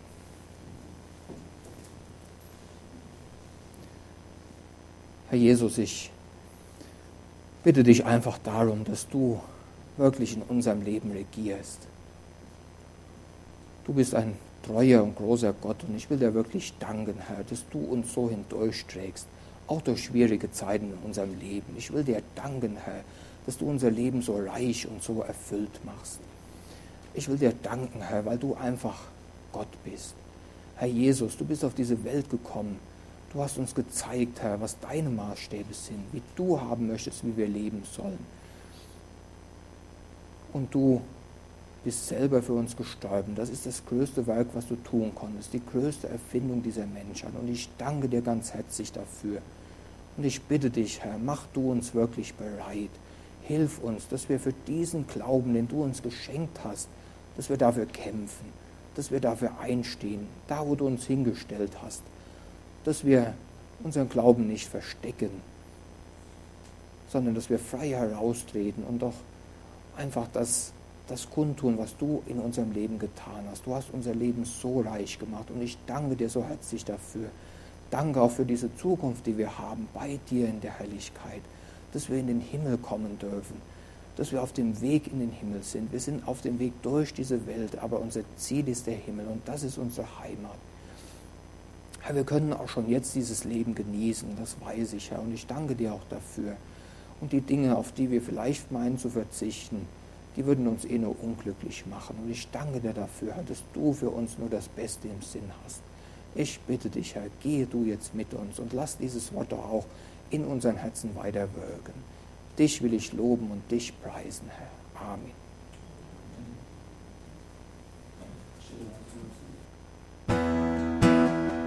Herr Jesus, ich bitte dich einfach darum, dass du wirklich in unserem Leben regierst. Du bist ein treuer und großer Gott und ich will dir wirklich danken, Herr, dass du uns so hindurchträgst. auch durch schwierige Zeiten in unserem Leben. Ich will dir danken, Herr, dass du unser Leben so reich und so erfüllt machst. Ich will dir danken, Herr, weil du einfach Gott bist. Herr Jesus, du bist auf diese Welt gekommen. Du hast uns gezeigt, Herr, was deine Maßstäbe sind, wie du haben möchtest, wie wir leben sollen. Und du bist selber für uns gestorben. Das ist das größte Werk, was du tun konntest, die größte Erfindung dieser Menschheit. Und ich danke dir ganz herzlich dafür. Und ich bitte dich, Herr, mach du uns wirklich bereit. Hilf uns, dass wir für diesen Glauben, den du uns geschenkt hast, dass wir dafür kämpfen, dass wir dafür einstehen, da wo du uns hingestellt hast, dass wir unseren Glauben nicht verstecken, sondern dass wir frei heraustreten und doch einfach das kundtun, was du in unserem Leben getan hast. Du hast unser Leben so reich gemacht und ich danke dir so herzlich dafür. Danke auch für diese Zukunft, die wir haben bei dir in der Herrlichkeit, dass wir in den Himmel kommen dürfen, dass wir auf dem Weg in den Himmel sind. Wir sind auf dem Weg durch diese Welt, aber unser Ziel ist der Himmel und das ist unsere Heimat. Herr, wir können auch schon jetzt dieses Leben genießen, das weiß ich, Herr, und ich danke dir auch dafür. Und die Dinge, auf die wir vielleicht meinen zu verzichten, die würden uns nur unglücklich machen. Und ich danke dir dafür, Herr, dass du für uns nur das Beste im Sinn hast. Ich bitte dich, Herr, gehe du jetzt mit uns und lass dieses Wort doch auch in unseren Herzen weiter wirken. Dich will ich loben und dich preisen, Herr. Amen.